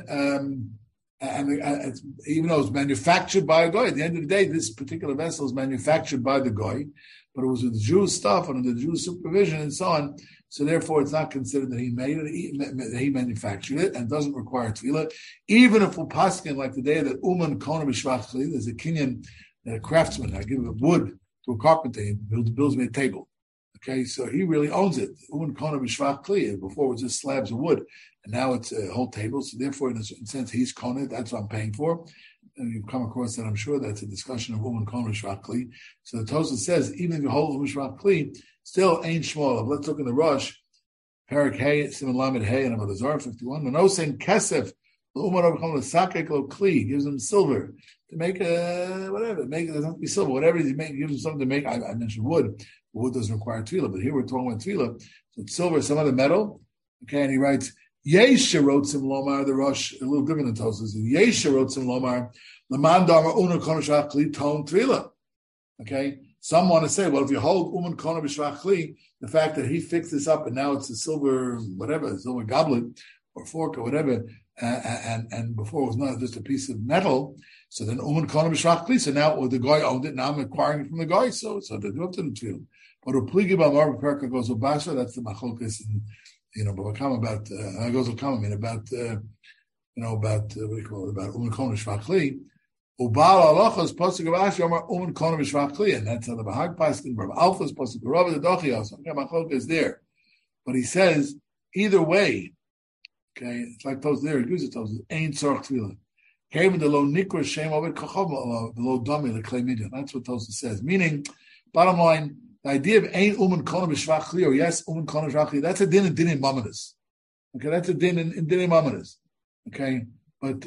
even though it's manufactured by a guy, at the end of the day, this particular vessel is manufactured by the guy, but it was with the Jew's stuff and the Jew's supervision and so on. So therefore, it's not considered that he made it, that he manufactured it, and doesn't require tefillah. Even if we're paskin, like the day that Uman Kona B'Shvach Kli, there's a Kenyan craftsman, I give him wood to a carpenter, he builds me a table. Okay, so he really owns it. Uman Kona B'Shvach Kli, and before it was just slabs of wood, and now it's a whole table. So therefore, in a certain sense, he's Kona, that's what I'm paying for. And you've come across that, I'm sure that's a discussion of Uman Kona B'Shvach Kli. So the Tosfos says, even if you hold Uman B'Shvach Kli, still ain't shmol. Let's look in the Rosh. Parak Hay, Simon Lamed Hay, and Avodah Zarah 51. No saying kesef. L'umar Avcham l'sakek lo kli, gives him silver to make whatever. It doesn't have to be silver. Whatever he makes, gives him something to make. I mentioned wood. Wood doesn't require tefillah, but here we're talking about tefillah. So it's silver, some other metal. Okay, and he writes Yesha wrote some Lomar. The Rosh a little different than Tosfos. Yesha wrote some Lomar. L'man damar una konoshach kli ton tefillah. Okay. Some want to say, well, if you hold Uman Kona B'Shvach Kli, the fact that he fixed this up and now it's a silver goblet or fork or whatever, and before it was not just a piece of metal, so then Uman Kona B'Shvach Kli, so now the guy owned it, now I'm acquiring it from the guy, so they do have to do tefillah. But Upligi B'Amar B'Perka goes Obasha, that's the Machlokes, and B'Vakam about goes Okam, about what do you call it, about Uman Kona B'Shvach Kli. Ubal Alachas Pasuk of Ashi Omar Uman Kona B'Shvach Kli, and that's how the Bahag Pasuk Rav Alphas Pasuk Rav the Dochios. Okay, Machlokes is there, but he says either way. Okay, it's like those there. He uses those. Ain't Tzarach Tefillah. Came the lo nikra shem over Kachavim below Dami the Klei Midian. That's what Tosfos says. Meaning, bottom line, the idea of ain't Uman Kona B'Shvach Kli or yes Uman Kona B'Shvach Kli. That's a din in Mamonis. Okay, that's a din in Mamonis. Okay, but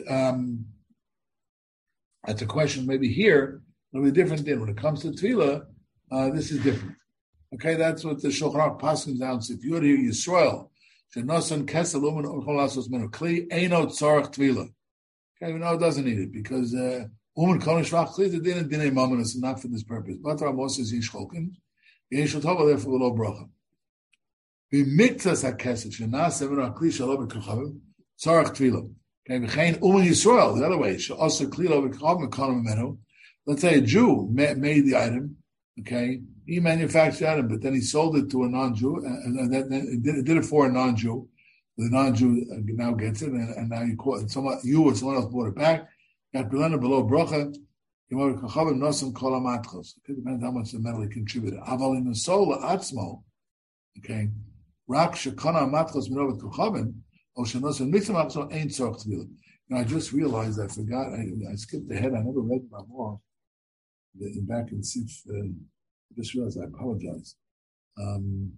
that's a question maybe here, it'll be different din. When it comes to tefillah, this is different. Okay, that's what the Shulchan Aruch paskins down. So if you hear Yisrael, shenosan kesel uman uchol lasos menu kli eino tzarach tefillah. Okay, we know it doesn't need it because uman kol shvach kli is a din and dinei mamonos and not for this purpose. But Ramos says yish cholkin, yish tova therefore below bracha. B'miktas hakesed shenaseh v'no hakli shelo b'kochavim tzarach tvila. Okay, v'chein uman Yisrael the other way she'asa kli lo b'kochavim v'konim menu. Let's say a Jew made the item. Okay, he manufactured the item, but then he sold it to a non-Jew, and then did it for a non-Jew. The non-Jew now gets it, and now you or someone else bought it back. Got below bracha. It depends how much the metal he contributed. Aval in the soul atzmo, okay. Rak shekana matchos minovet kochavim, or shenos and mixam atzmo ain't tzorch tvila. I just realized I forgot. I skipped ahead. I never read my more. Back in Sif, I just realized. I apologize. And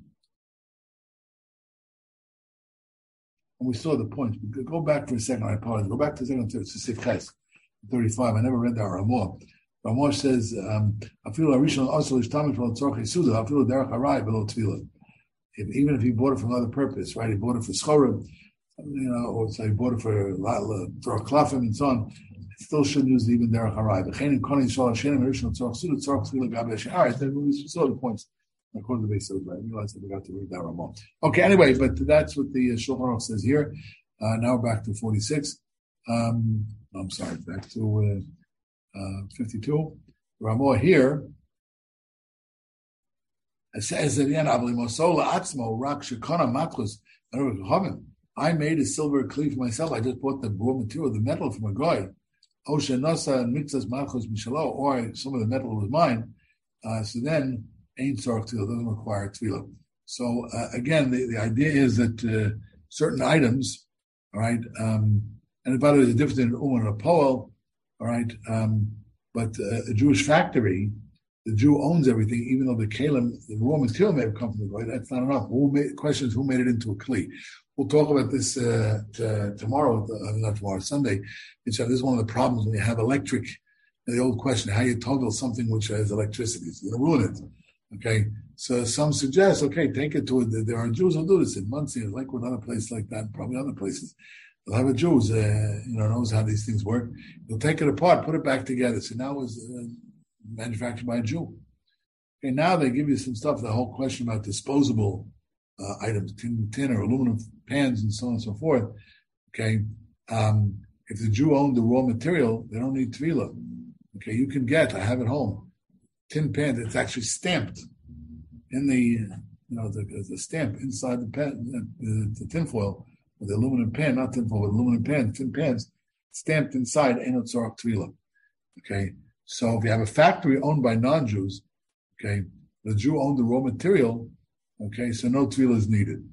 we saw the point. Go back for a second. I apologize. Go back to the second to Sif Ches 35. I never read that Ramah. Ramah says, "I feel arishon also ishtamid from tzorchei suda. I feel derech harai below tefillah. Even if he bought it for another purpose, right? He bought it for schorim, or so he bought it for klafim and so on. Still shouldn't use even derech harai. V'chein konin shal hashem arishon tzorch suda tzorch tefillah gabe. All right, then we saw the points. According to the base of I realized I forgot to read that Ramah. Okay, anyway, but that's what the Shulchan Aruch says here. Now back to 46. I'm sorry, back to 52. Ramah here says that I made a silver kli for myself. I just bought the raw material, the metal from a guy. Or some of the metal was mine. So then ain't tzarich tefillah, doesn't require tefillah. So again, the idea is that certain items, all right, and by the way, there's a difference in uman and a poel, all right, but a Jewish factory, the Jew owns everything, even though the kalim, the raw material may have come from the guy. That's not enough. The question is who made it into a kli. We'll talk about this tomorrow, not tomorrow, Sunday. This is one of the problems when you have electric. The old question: how you toggle something which has electricity? It's going to ruin it. Okay, so some suggest, okay, take it to there are Jews who do this in Muncie, like with other places like that, probably other places. They'll have a Jew, knows how these things work. They'll take it apart, put it back together. So now it's manufactured by a Jew. Okay, now they give you some stuff. The whole question about disposable items, tin or aluminum pans, and so on and so forth. Okay, if the Jew owned the raw material, they don't need tefillah. Okay, you can get. I have at home. Tin pan that's actually stamped in the stamp inside the pan, the tin foil, or the aluminum pan, not tin foil, but aluminum pan, tin pans stamped inside Einot Tzorach Tefillah. Okay, so if you have a factory owned by non-Jews, okay, the Jew owned the raw material, okay, so no tefillah is needed.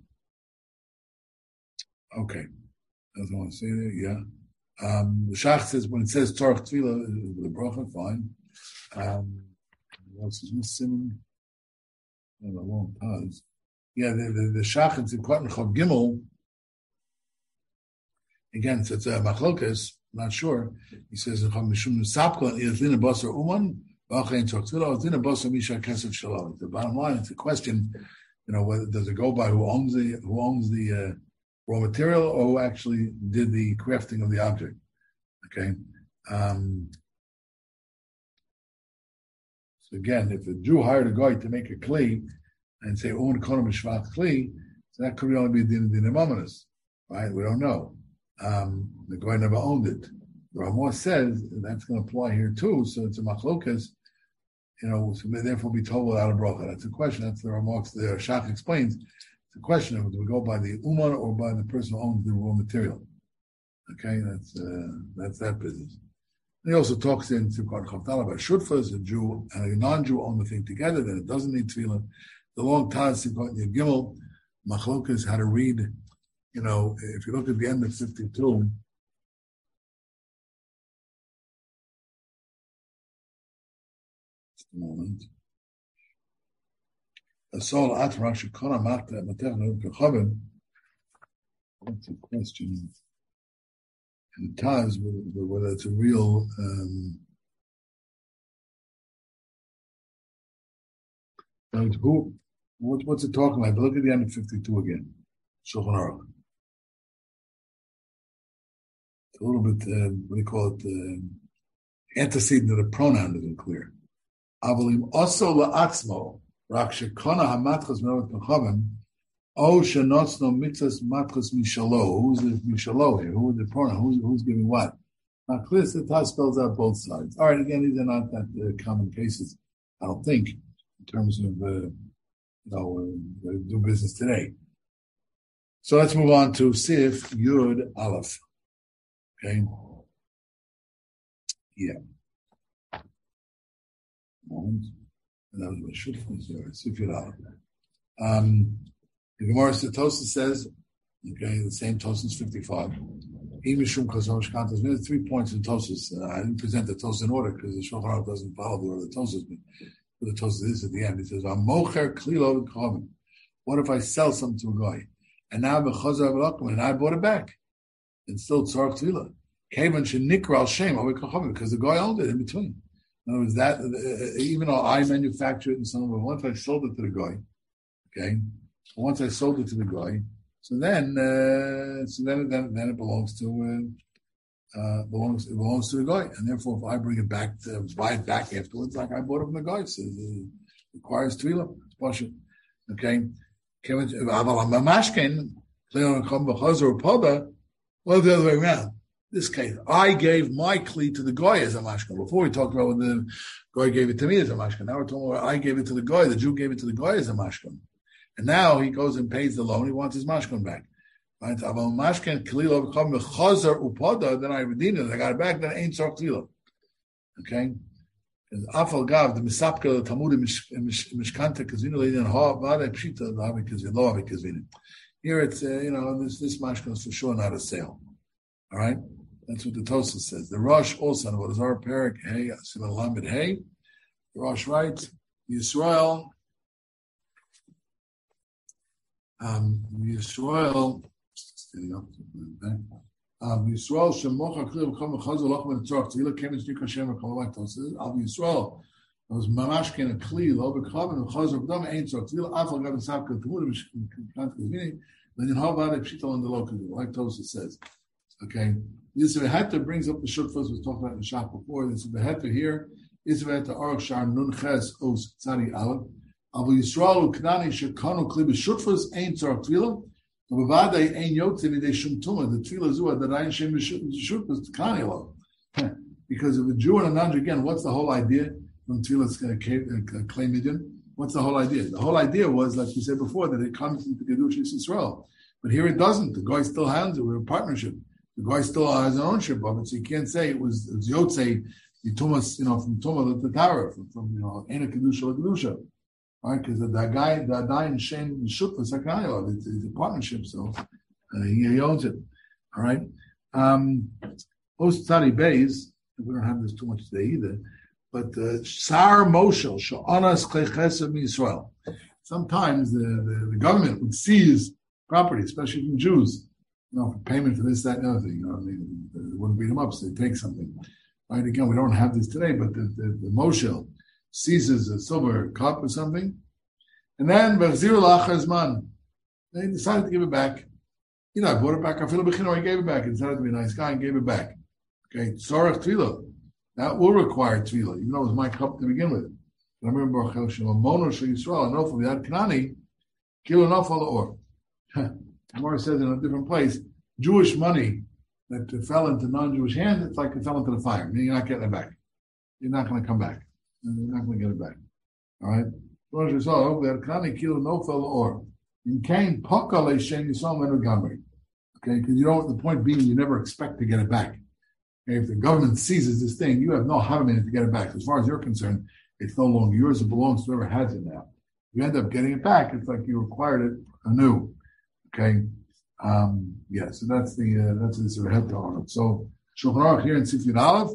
Okay, doesn't want to say that, yeah. The Shach says when it says Tzorach Tefillah, the bracha, fine. What else is missing? A long pause. Yeah, the Shach in Tzidkot and Chav Gimel. Again, so it's a machlokas. Not sure. He says Mishum Sapkla is in a basar uman. The bottom line, it's a question. Whether does it go by who owns the raw material or who actually did the crafting of the object? Okay. So again, if a Jew hired a guy to make a kli and say own kono mishvat kli, so that could only be din amaminus, right? We don't know. The guy never owned it. The Ramah says that's going to apply here too. So it's a machlokas, so may therefore be told without a bracha. That's a question. That's the Ramah. The Shach explains. It's a question of do we go by the uman or by the person who owns the raw material? Okay, that's that business. And he also talks in Tzidkot Chavtal about shutfas, a Jew and a non-Jew own the thing together, then it doesn't need tefillah. The long Taz Tzidkot Gimel machlokas how to read. If you look at the end of 52. Just a moment. That's a question. And Taz, whether it's a real what's it talking about? But look at the end of 52 again. Shulchan Aruch. It's a little bit, what do you call it? Antecedent to the pronoun isn't clear. Avalim also la'atzmo, rak shekona hamatchas me'ot pechavim, Oh, shenotzno mitzvahs matchus mishalo. Who's the mishalo here? Who's the pronoun? Who's giving what? Matchus, the Taz spells out both sides. All right, again, these are not that common cases, I don't think, in terms of do business today. So let's move on to Sif Yud Aleph. Okay. Yeah. And that was what should have Sif Yud Aleph. The Gemara Tosis says, okay, the same Tosis 55. There's 3 points in Tosis. I didn't present the Tosis in order because the Shulchan Aruch doesn't follow the order of the Tosis, but the Tosis is at the end. It says, what if I sell something to a guy? And now and I bought it back. And still tzarech tefillah. Kevan shenikra al shem because the guy owned it in between. In other words, that even though I manufactured it and so on, once I sold it to the guy, okay. Once I sold it to the guy, so then it belongs to belongs to the guy, and therefore if I bring it back to buy it back afterwards, like I bought it from the guy, so it requires tefillah. It's pashut. Okay. Well, the other way around. This case, I gave my kli to the guy as a mashkan. Before we talked about when the guy gave it to me as a mashkan. Now we're talking about I gave it to the guy. The Jew gave it to the guy as a mashkan. And now he goes and pays the loan. He wants his mashkan back. Right? Mashkan kli become chazer upada. Then I redeemed it. I got it back. Then ain't tzarech tefillah. Okay. Afal gav the misapka the Talmud mishkanta kazina leidin ha vade pshita lavi kazina lo avi kazina. Here it's this mashkan is for sure not a sale. All right, that's what the Tosas says. The Rosh also on what is our parak hey siman lamed hey. The Rosh writes Yisrael. Yisrael shemocha kli v'chol mechazol lochem and tzorach tzila came and snik Hashem v'chol like Tosas. Al Yisrael was mamashkin a kli lo v'chol and v'chazol v'dam ain't tzorach tzila afal gav v'savka t'mud v'shkant kazmini then in havade pshita on the local like Tosas says. Okay, this Veheta brings up the shutfas we talked about in the shop before. This Veheta here is Veheta Aruch Shar Nun Ches Os Tzadi Aleph. Avu Yisrael Uknani Shekanu Kli B'Shutfas Ein Tzarech Tefillah. B'Vadei Ein Yotze Midei Shum Tumah. The Tefillah Zua that Ein Shem B'Shutfas Tkani Lo. Because of a Jew and a non-Jew, again, what's the whole idea from Tefillah's Klei Midian? What's the whole idea? The whole idea was, like we said before, that it comes into Kedushas Yisrael. But here it doesn't. The guy still hands it. We're a partnership. The guy still has an ownership of it, so you can't say it was Yotzei, the Tumas, from Tumah to the tower, from Ena Kedusha to Kedusha. Right? Because the guy in Shem Shutla Sakayla, it's a partnership, so he owns it. All right. Post Tzadi Beis, we don't have this too much today either, but Sar Moshel, Sha'anas Klechesem Yisrael. Sometimes the government would seize property, especially from Jews. For payment for this, that, and the other thing. They wouldn't beat them up, so they take something. Right? Again, we don't have this today, but the Moshel seizes a silver cup or something, and then they decided to give it back. I bought it back. I feel he gave it back. He decided to be a nice guy and gave it back. Okay, Tzarech Tefillah. That will require Tefillah, even though it was my cup to begin with. I remember Mono Shel Yisrael, and Nofel Yad Kanani, Kilo Nofel Or. Gemara says in a different place, Jewish money that fell into non-Jewish hands, it's like it fell into the fire. Meaning you're not getting it back. You're not going to come back. You're not going to get it back. All right? Okay, because the point being, you never expect to get it back. Okay, if the government seizes this thing, you have no havamina to get it back. As far as you're concerned, it's no longer yours. It belongs to whoever has it now. If you end up getting it back, it's like you acquired it anew. Okay, so that's the sort of head on it. So Shulchan Aruch here in Sif Yud Aleph,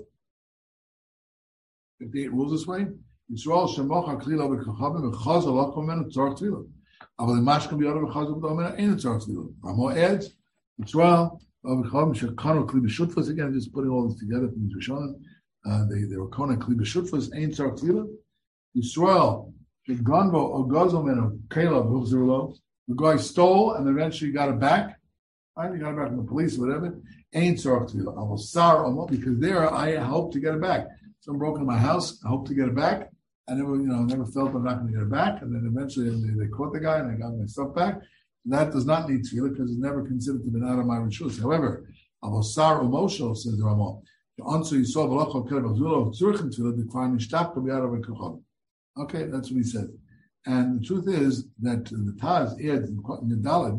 58 rules this way. Yisrael shemocha kli lo v'kachavim v'chazal lachom menu tzarech tefillah. Aval imashkem b'yadav v'chazal v'dom menu ein tzarech tefillah. Ramo adds Yisrael lo v'kachavim shekanu kli b'shutfas. Again, just putting all this together from these Rishonim. They were kona kli b'shutfas ein tzarech tefillah. Yisrael sheganvo o gazal menu kela v'chzirlo. The guy stole and eventually got it back. Right? He got it back from the police or whatever. Ain't tzarech tefillah. I will sar almost because there I hope to get it back. Someone broke into my house. I hope to get it back. I never felt I'm not going to get it back. And then eventually they caught the guy and I got my stuff back. that does not need tefillah because it's never considered to be out of my rishus. However, avosar umosho, says the Ramah, the answer you saw v'lochol kerev avzulo tzurchin tefillah decline nishtap to be out of a kachol. Okay, that's what he said. And the truth is that the Taz adds in Yudalad,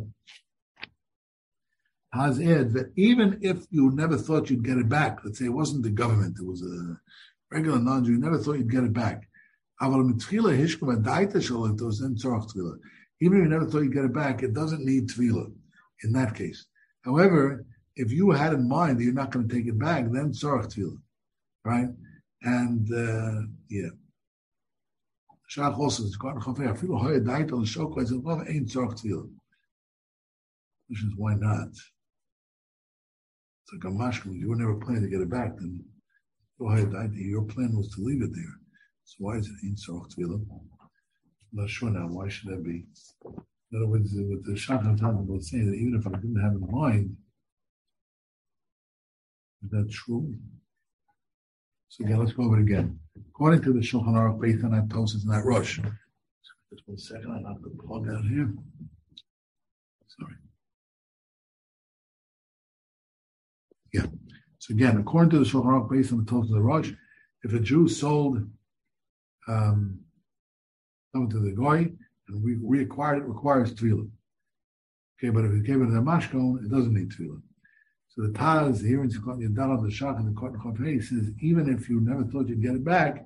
Taz adds that even if you never thought you'd get it back, let's say it wasn't the government, it was a regular non-Jew, you never thought you'd get it back. Even if you never thought you'd get it back, it doesn't need tefillah in that case. However, if you had in mind that you're not going to take it back, then tzarach tefillah, right? And yeah. Shach also says, which is why not? It's like a mashkum. You were never planning to get it back, then your plan was to leave it there. So why is it in tzarach tefillah? I'm not sure now. Why should that be? In other words, with the Shach was saying that even if I didn't have in mind, is that true? So again, let's go over it again. According to the Shulchan Aruch, based on that Tosas and that Rush. Just 1 second, I have to plug out here. Sorry. Yeah. So again, according to the Shulchan Aruch, based on the Tosas and the Rush, if a Jew sold something to the Goy and we reacquired it, requires tefillah. Okay, but if he gave it to the Mashkon, it doesn't need tefillah. So the Taz here in Sukkot Yadal the Shach and the Kot Chofei says even if you never thought you'd get it back,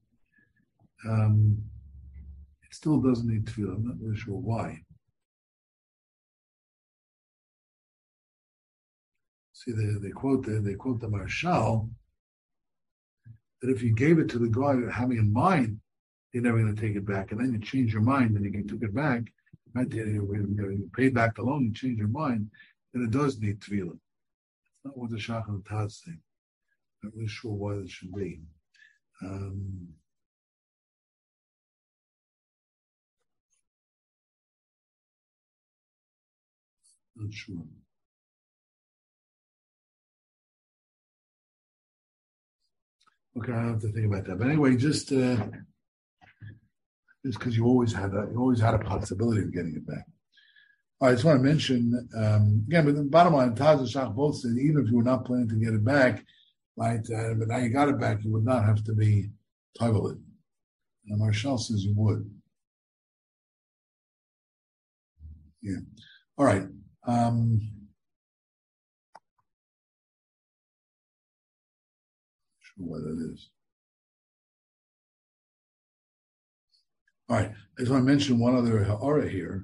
it still doesn't need tefillah. I'm not really sure why. See, they quote the Marshal that if you gave it to the guy having in mind you're never going to take it back, and then you change your mind and you took it back, right? You paid back the loan, you change your mind, then it does need tefillah. Not what the Shach and the Taz say. Not really sure why it should be. Not sure. Okay, I have to think about that. But anyway, just because you always had a possibility of getting it back. I just want to mention, again, but the bottom line, Taz and Shach both said, even if you were not planning to get it back, right, but now you got it back, you would not have to be toggled. And Marshall says you would. Yeah. All right. Sure what that is. All right. I just want to mention one other ha'ara here.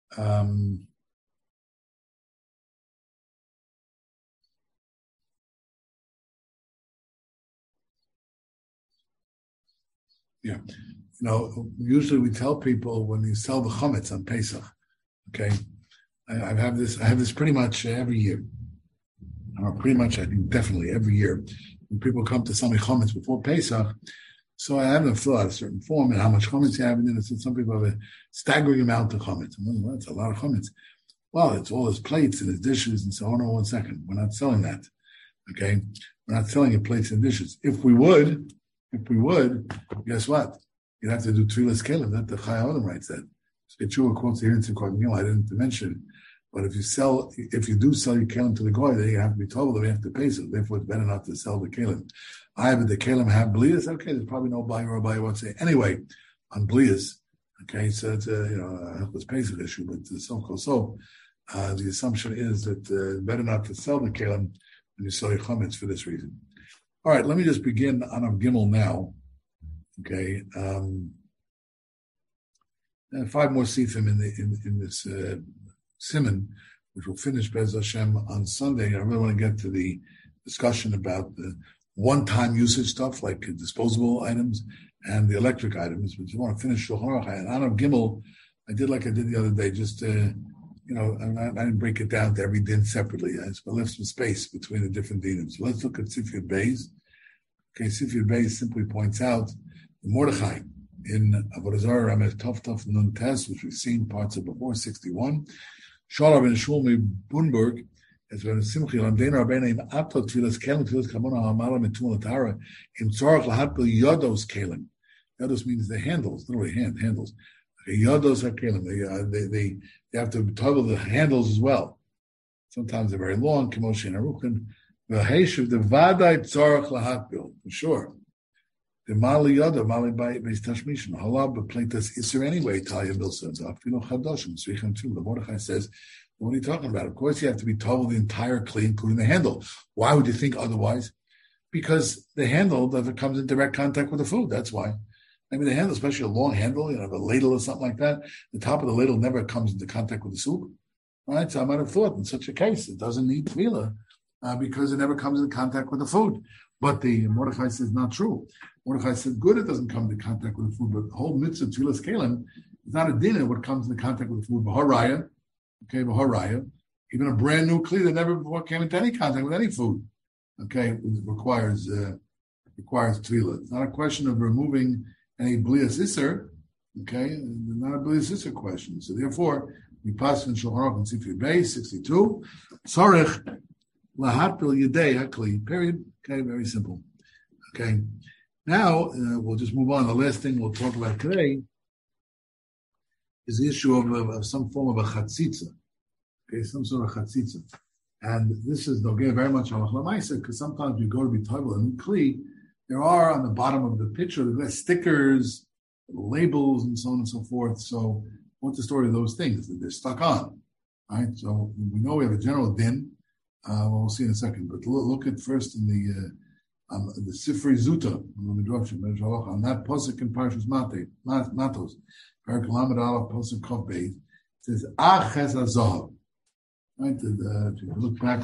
Yeah, usually we tell people when you sell the chametz on Pesach, okay, I have this pretty much every year, pretty much I think definitely every year when people come to sell me chametz before Pesach. So I have them fill out a certain form and how much chametz you have in it. Some people have a staggering amount of chametz. Well, that's a lot of chametz. Well, it's all his plates and his dishes and so on. 1 second. We're not selling that. Okay? We're not selling your plates and dishes. If we would, guess what? You'd have to do Tfilas Kelim. That the Chai Olam writes that. So Yeshua quotes here in Sukkot Gimel. I didn't mention it. But if you do sell your kelim to the goy, then you have to be told that we have to pay. So therefore, it's better not to sell the kelim. But the kelim have blias. Okay, there's probably no buyer or buyer won't say anyway on blias. Okay, so it's a helpless Pesach issue, but the assumption is that better not to sell the kelim when you sell your chametz for this reason. All right, let me just begin on Av Gimel now. Okay, 5 more sifim in this Siman, which will finish Bez Hashem on Sunday. I really want to get to the discussion about the one-time usage stuff like disposable items and the electric items. But you want to finish Shulchan Aruch and on Av Gimel, I did like I did the other day. Just I didn't break it down to every din separately. I just left some space between the different dinim. So let's look at Sifyat Beis. Okay, Sifyat Beis simply points out the Mordechai in Avodah Zarah Ramesh Tov Nun Tes, which we've seen parts of before, 61. Shalom ben Shulmi Bunberg, as well as Simchi Lamdein Rabbeinu im Atot Tfilas Kelim Tfilas Kamona Hamala Metum Latara im Tzarach Lahatpil Yodos Kelim. Yodos means the handles, literally handles. Yodos hakelim. They have to toggle the handles as well. Sometimes they're very long. Kimoshi and Aruchin. V'heishuv the vaday tzarach lahatbil for sure. The mali yoda mali beis tashmishin halab b'pleitas iser anyway. Talia milsa afino chadoshim tzrichem too. The Mordechai says, what are you talking about? Of course, you have to be told the entire kli, including the handle. Why would you think otherwise? Because the handle never comes in direct contact with the food. That's why. I mean, the handle, especially a long handle, a ladle or something like that, the top of the ladle never comes into contact with the soup. Right? So I might have thought in such a case, it doesn't need tefillah because it never comes into contact with the food. But the Mordechai says not true. Mordechai said, good, it doesn't come into contact with the food, but the whole mitzvah tefillah kelim is not a din of what comes into contact with the food. B'haraya, okay, b'haraya, even a brand new kli that never before came into any contact with any food, okay, requires tefillah. It's not a question of removing any blias iser, okay, not a blias iser question. So therefore, we pass in Shulchan Aruch in Sifri Beis 62. Sarich lahatpil yedei hakli. Period. Okay, very simple. Okay, now we'll just move on. The last thing we'll talk about today is the issue of some form of a chatzitza. Okay, some sort of chatzitza, and this is very much halach l'maisa because sometimes you go to be tovel and kli. There are on the bottom of the picture, there's stickers, labels, and so on and so forth. So what's the story of those things? They're stuck on, right? So we know we have a general din. We'll see in a second. But look at first in the Sifrei Zuta, on that posuk in Parshas Matos, Parak Lamed Aleph posuk Kov Beis, it says Aches Hazahav. Right? If you look back,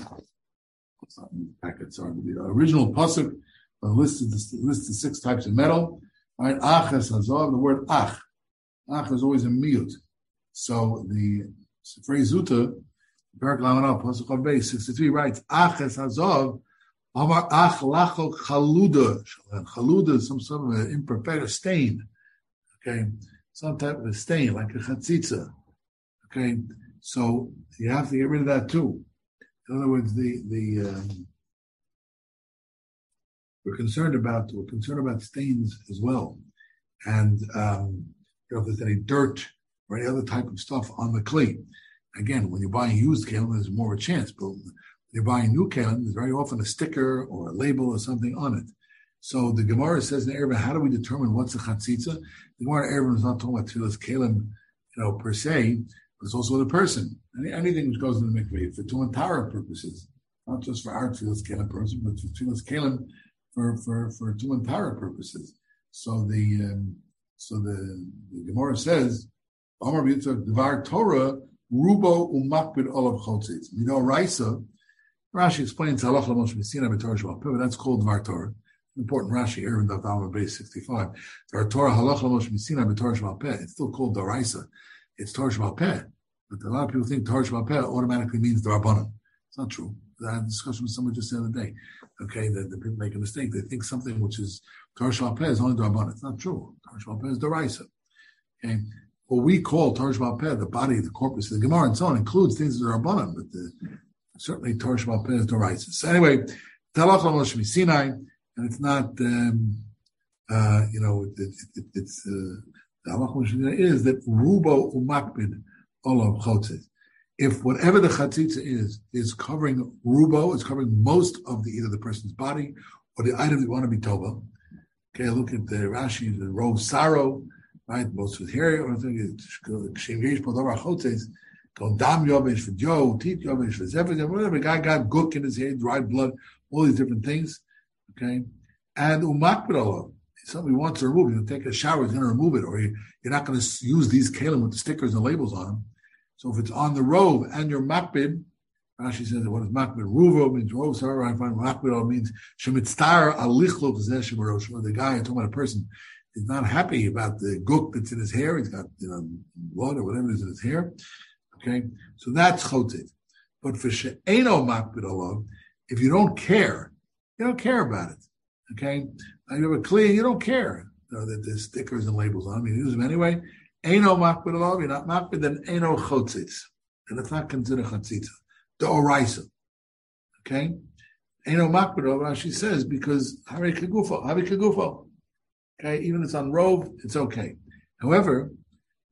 the original posuk. Listed 6 types of metal, right? Aches hazav. The word ach is always a miyut. So the Sifrei Zuta, Parak Lamed Aleph pasuk Chav Beis 63 writes aches hazav. Amar ach lacho chaluda. Chaluda is some sort of an imperfect stain. Okay, some type of a stain like a chatzitza. Okay, so you have to get rid of that too. In other words, we're concerned about stains as well, and if there's any dirt or any other type of stuff on the kli. Again, when you're buying used kalim, there's more of a chance, but when you're buying new kalim, there's very often a sticker or a label or something on it. So the Gemara says in Erevin, how do we determine what's a chatzitza? The Gemara Erevin is not talking about tefillas kalim, per se, but it's also the person. Anything which goes in the mikveh for tuman tara purposes, not just for our tefillas kalim person, but for tefillas kalim for tuman tara purposes. So the Gemara says, Amar b'yitzak dvar Torah rubo umakbid olav chotzitz. Raisa, Rashi explains halach l'moshe b'sinai b'torah sheba'al peh, but that's called dvar Torah. Important Rashi here in Daf Alma Beis 65. Dvar Torah halach l'moshe b'sinai b'torah sheba'al peh. It's still called Daraisa. It's Torah sheba'al peh. But a lot of people think Torah sheba'al peh automatically means Darabanan. It's not true. I had a discussion with someone just the other day. Okay, that the people make a mistake. They think something which is Torah sheba'al peh is only Darabanan. It's not true. Torah sheba'al peh is Daraisa. Okay. What we call Torah sheba'al peh, the body, the corpus, the Gemara, and so on, includes things that are Darabanan, but certainly Torah sheba'al peh is Daraisa. So anyway, halach l'moshe b'sinai. And it's not, it's the halach is that rubo umakbid olav chotzitz. If whatever the chatzitza is covering rubo, is covering most of either the person's body or the item that want to be tova. Okay, look at the Rashi, the rove saro, right? Most of his hair, or something. Kshem yesh podavar chotzitz. Called dam yovesh for Joe, teeth yovesh for zevah, whatever. Guy got guk in his hair, dried blood, all these different things. Okay, and umakbid, somebody wants to remove it, you take a shower, he's going to remove it, or you're not going to use these kalim with the stickers and labels on them. So if it's on the robe and you're makbid, Rashi says, what is makbid? Ruvo means robe, sorry, I find makbid means shemitztar alichlo zeh shemarosh. The guy, talking about a person, is not happy about the guk that's in his hair, he's got blood or whatever is in his hair. Okay, so that's chotzit. But for she'eno makbid olav, if you don't care about it. Okay? Now you have a kli, you don't care that there's stickers and labels on them. You use them anyway. Eino makbid alav, you're not makbid, then eino chotzitz. And it's not considered chatzitza. D'oraisa. Okay? Eino makbid alav, Rashi says, because havi kegufo. Okay? Even if it's on robe, it's okay. However,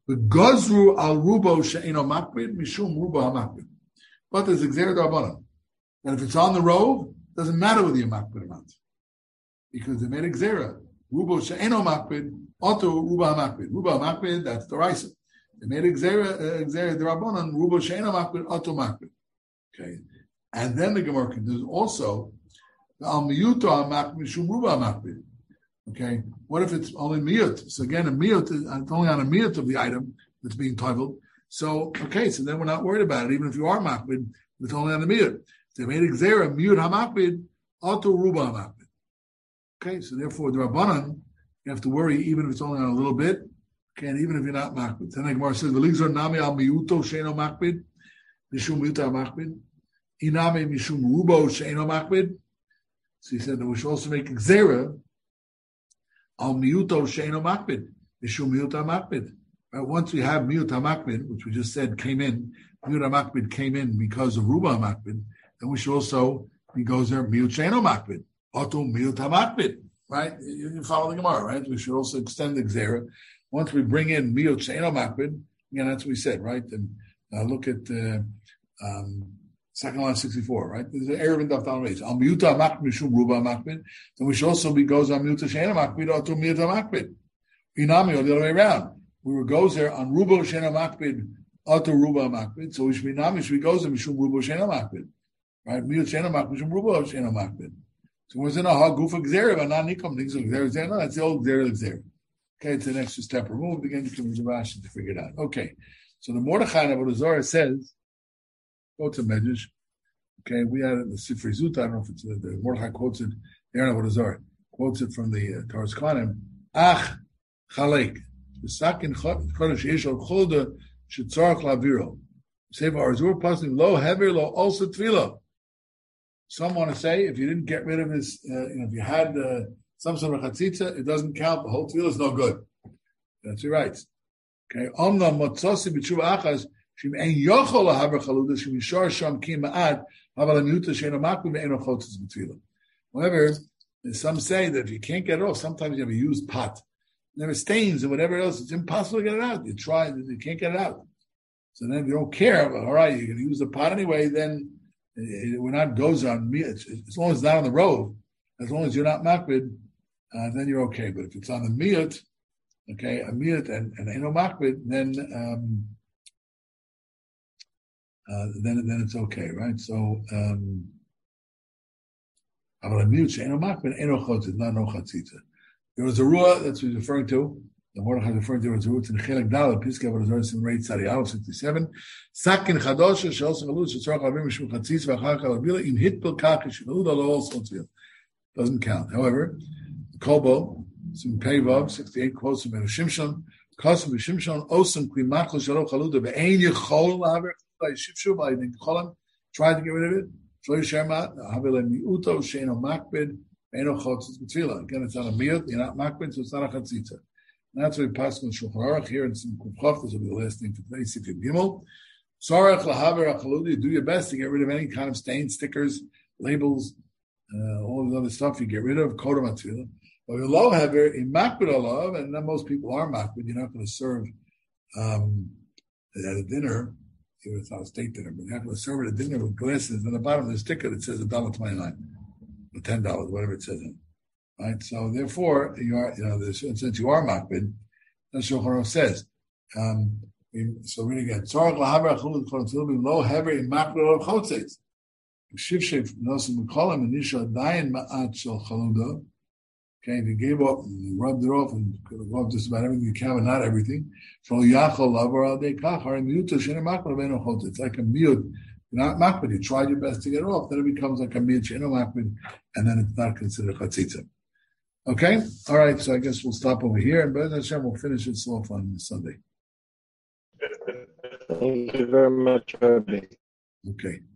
The gozru al rubo she'eno makbid mishum rubo hamakbid. But there's exer d'Rabbanan. And if it's on the road, it doesn't matter whether you're makbid or not. Because they made exera. Rubo she'eno makbid, auto rubo hamakbid. Rubo hamakbid, that's the Raisa. They made exera d'Rabbanan, rubo she'eno makbid, auto makbid. Okay. And then the Gemara can do also al miyuto hamakbid mishum rubo hamakbid. Okay, what if it's only miyut? So again, a miyut is it's only on a miyut of the item that's being toiveled. So okay, so then we're not worried about it, even if you are makbid, it's only on the miyut. They made exera miyut hamakbid auto ruba hamakbid. Okay, so therefore the Rabbanan, you have to worry even if it's only on a little bit. Okay, and even if you're not makbid. Then the Gemara says v'ligzor nami al miyuto sheino makbid mishum miyut hamakbid inami mishum rubo sheino makbid. So he said that we should also make exera al miyuto sheino makbid, mishum miyut hamakbid. Once we have miyut hamakbid, which we just said came in, miyut hamakbid came in because of ruba hamakbid, then we should also be goes there miyut sheino makbid, auto miyut hamakbid. Right? You follow the Gemara, right? We should also extend the gzera. Once we bring in miyut sheino makbid, again that's what we said, right? And look at second line 64, right? There's an Erev in Daf Dal Reis. Al miyuta makbid mishum ruba makbid. Then we should also be goes on miyuta she'ena makbid or to miyuta makbid. Inami or the other way around. We were goes there on ruba she'ena makbid or to ruba makbid. So we should be nami should be goes there mishum ruba she'ena makbid. Right? Miyut she'ena makbid mishum ruba she'ena makbid. So we're saying, oh, gufa gzera, but not nikom things like gzera. No, that's the old gzera. Okay, it's an extra step removed. Again, you can use the Rashi to figure it out. Okay. So the Mordechai Avodah Zarah says, go to Medrash. Okay, we had the Sifrei Zuta. I don't know if it's the Mordechai quotes it. Aaron Avodah Zarah quotes it from the Taras Kohanim. Ach chalek v'sakin chodesh yeshol cholda shetzarach laviro. Seva arzur pasuk lo hever lo also tvila. Some want to say if you didn't get rid of his, if you had some sort of chatzitza, it doesn't count. The whole tvila is no good. That's your right. Okay, omna motzosi b'tshuva achas. However, some say that if you can't get it off, sometimes you have a used pot. There are stains and whatever else, it's impossible to get it out. You try, you can't get it out. So then if you don't care, but all right, you're going to use the pot anyway, then we're not goes on me. As long as it's not on the road, as long as you're not makbid, then you're okay. But if it's on the miyut, okay, a miyut and eno makbid, then it's okay, right? So, there was a ruah that's what he's referring to. The Mordechai is referring to as roots in Chelek Dal, Piska Avodah Zarah, Reit Tzadi Aleph 67. Sakin Chadosh, She'os Chalud, She'tzorach Lavim Mishum Chatzitz, V'achar Kalabila, In Hitpil Kach, She'lud Alo also Tzvil. Doesn't count. However, the Kobo, Sim Peivav 68 quotes from Shimshon, Kosim B'Shimshon, Osam Kli Machal Shalo Chaluda, Ve'ein Yechol Laver Shivshu, I think Cholam tried to get rid of it. Shlo Yishermat, Havele Miuto, She'eno Makbid, Ve'eno Chotzitz B'Tzvila. Again, it's on a miyut, you're not Makbid, so it's not a Chatzitza. That's why we pass on Shulchan Aruch here in some Kufchaf. This will be the last thing for today. Sifim Gimel. Sarach lahaver achaludi. Do your best to get rid of any kind of stains, stickers, labels, all this other stuff. You get rid of kodam atfila. But you low haver in makbid alav, and then most people are makbid. You're not going to serve at a dinner. It's not a state dinner, but you're not going to serve at a dinner with glasses. On the bottom of the sticker it says $1.29 or $10, whatever it says in it. Right, so therefore you are, since you are makbid, that's what Shulchan Aruch says. So read again. Tzarach lahaver achalud chotzil lo hever in makbid olav chotzitz. Shivshev nosim mikolam and nisha dayin ma'at shel chaluda. Okay, if you gave up, you rubbed it off, and could have rubbed just about everything you can, but not everything. So yachol lavar al dekach har miyut she'ena makbid b'eno chotzitz. It's like a miyut. You're not makbid. You tried your best to get it off, then it becomes like a miyut she'ena makbid, and then it's not considered chatzitza. Okay, all right. So I guess we'll stop over here, and B'ez Hashem we'll finish it off on Sunday. Thank you very much, Rabbi. Okay.